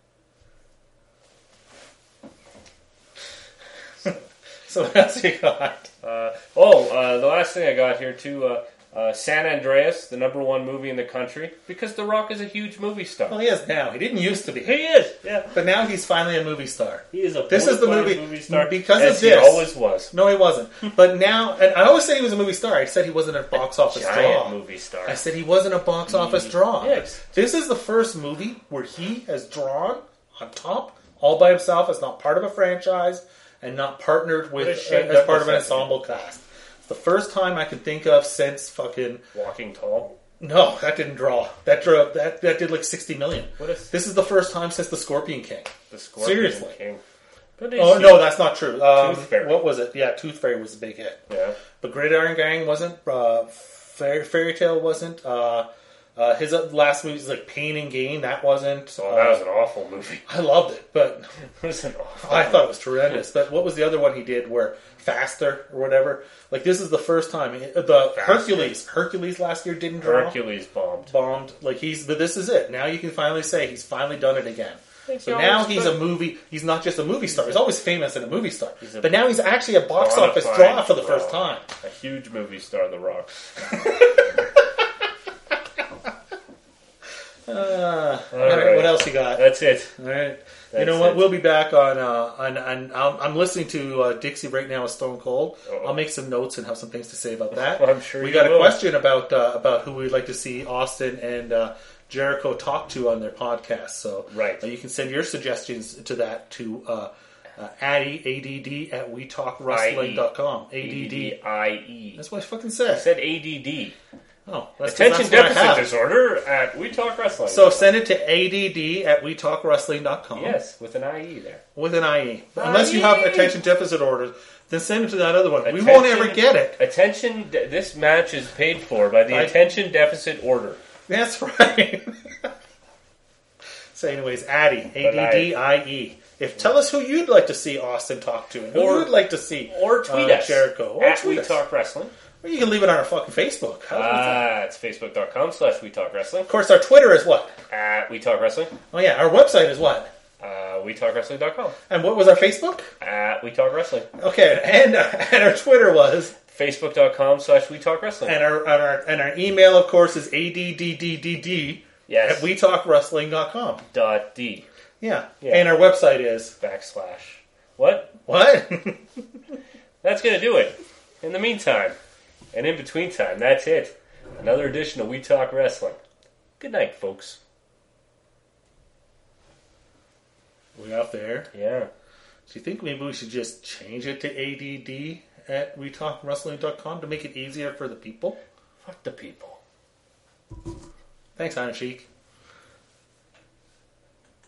S4: So what else you got?
S3: Uh, oh, uh, the last thing I got here too. Uh, uh, San Andreas, the number one movie in the country, because The Rock is a huge movie star.
S4: Well, he is now. He didn't used to be.
S3: He is, yeah.
S4: But now he's finally a movie star.
S3: He is a
S4: This is the
S3: bona fide
S4: movie-
S3: movie star
S4: because
S3: as
S4: of
S3: he
S4: this.
S3: always was.
S4: No, he wasn't. But now, and I always say he was a movie star. I said he wasn't a box office
S3: Giant
S4: draw.
S3: movie star.
S4: I said he wasn't a box office draw.
S3: Yes.
S4: This is the first movie where he has drawn on top, all by himself, as not part of a franchise, and not partnered with
S3: What a shame
S4: as part of an
S3: Douglas has to do.
S4: ensemble cast. It's the first time I can think of since fucking
S3: Walking Tall.
S4: no, that didn't draw. That drew that that did like sixty million.
S3: What is
S4: This is the first time since the Scorpion King.
S3: the Scorpion
S4: Seriously.
S3: King? But he's
S4: Oh
S3: huge.
S4: no, that's not true. Um,
S3: Tooth Fairy.
S4: What was it? Yeah, Tooth Fairy was a big hit.
S3: Yeah.
S4: But Gridiron Gang wasn't. Uh, Fairy, Fairy Tale wasn't. Uh, uh, his last movie was like Pain and Gain. That wasn't.
S3: Oh, that
S4: Uh,
S3: was an awful movie.
S4: I loved it, but
S3: It was an awful
S4: I thought it was tremendous. But what was the other one he did where Faster or whatever? Like this is the first time the
S3: Faster.
S4: Hercules. Hercules last year didn't draw.
S3: Hercules bombed.
S4: Bombed. Like he's. But this is it. Now you can finally say he's finally done it again.
S3: Think
S4: So
S3: he
S4: now
S3: always
S4: he's
S3: could.
S4: a movie. He's not just a movie star. He's always famous and a movie star.
S3: He's a
S4: But now he's actually a box
S3: bona
S4: office
S3: fide
S4: draw for the
S3: draw.
S4: first time.
S3: A huge movie star, The Rock.
S4: Uh, all
S3: All
S4: right,
S3: right.
S4: what else you got?
S3: That's it.
S4: All right. You
S3: That's
S4: know what?
S3: it.
S4: We'll be back on. Uh, on, on I'm, I'm listening to uh, Dixie right now with Stone Cold.
S3: Uh-oh.
S4: I'll make some notes and have some things to say about that.
S3: I'm sure
S4: we
S3: you
S4: got a
S3: will.
S4: question about uh, about who we'd like to see Austin and uh, Jericho talk to on their podcast. So
S3: Right.
S4: uh, you can send your suggestions to that to uh, uh, Addy A D D at we talk wrestling dot com. A D D.
S3: I E.
S4: That's what I fucking
S3: I
S4: said.
S3: said A D D.
S4: Oh, that's 'cause
S3: Attention
S4: that's what I
S3: deficit
S4: have.
S3: disorder at We Talk Wrestling.
S4: So send it to A D D at we talk wrestling dot com.
S3: yes, with an I E there.
S4: With an I E. Unless you have
S3: I E.
S4: attention deficit orders, then send it to that other one. We won't
S3: Attention-
S4: ever get it.
S3: Attention, de- this match is paid for by the
S4: I-
S3: Attention Deficit Order.
S4: That's right. So anyways, Addy, A D D I E. If tell us who you'd like to see Austin talk to, and who
S3: Or-
S4: you'd like to see,
S3: Or tweet
S4: uh,
S3: us.
S4: Jericho, or
S3: at
S4: tweet
S3: We
S4: us.
S3: Talk Wrestling.
S4: Or you can leave it on our fucking Facebook. How about that?
S3: Ah, it's facebook.com slash We Talk Wrestling.
S4: Of course, our Twitter is what?
S3: At We Talk Wrestling.
S4: Oh yeah, our website is what?
S3: Uh, We Talk Wrestling dot com.
S4: And what was our Facebook?
S3: At We Talk Wrestling.
S4: Okay, and uh, and our Twitter was,
S3: Facebook.com slash We Talk Wrestling.
S4: and our and our and our email, of course, is A D D D D D
S3: Yes.
S4: at we talk wrestling dot com.
S3: Dot D.
S4: Yeah.
S3: Yeah.
S4: And our website is
S3: Backslash. What?
S4: what?
S3: That's going to do it. In the meantime, and in between time, that's it. Another edition of We Talk Wrestling. Good night, folks.
S4: We out there.
S3: Yeah.
S4: Do you think maybe we should just change it to A D D at we talk wrestling dot com to make it easier for the people?
S3: Fuck the people.
S4: Thanks, Iron Sheik.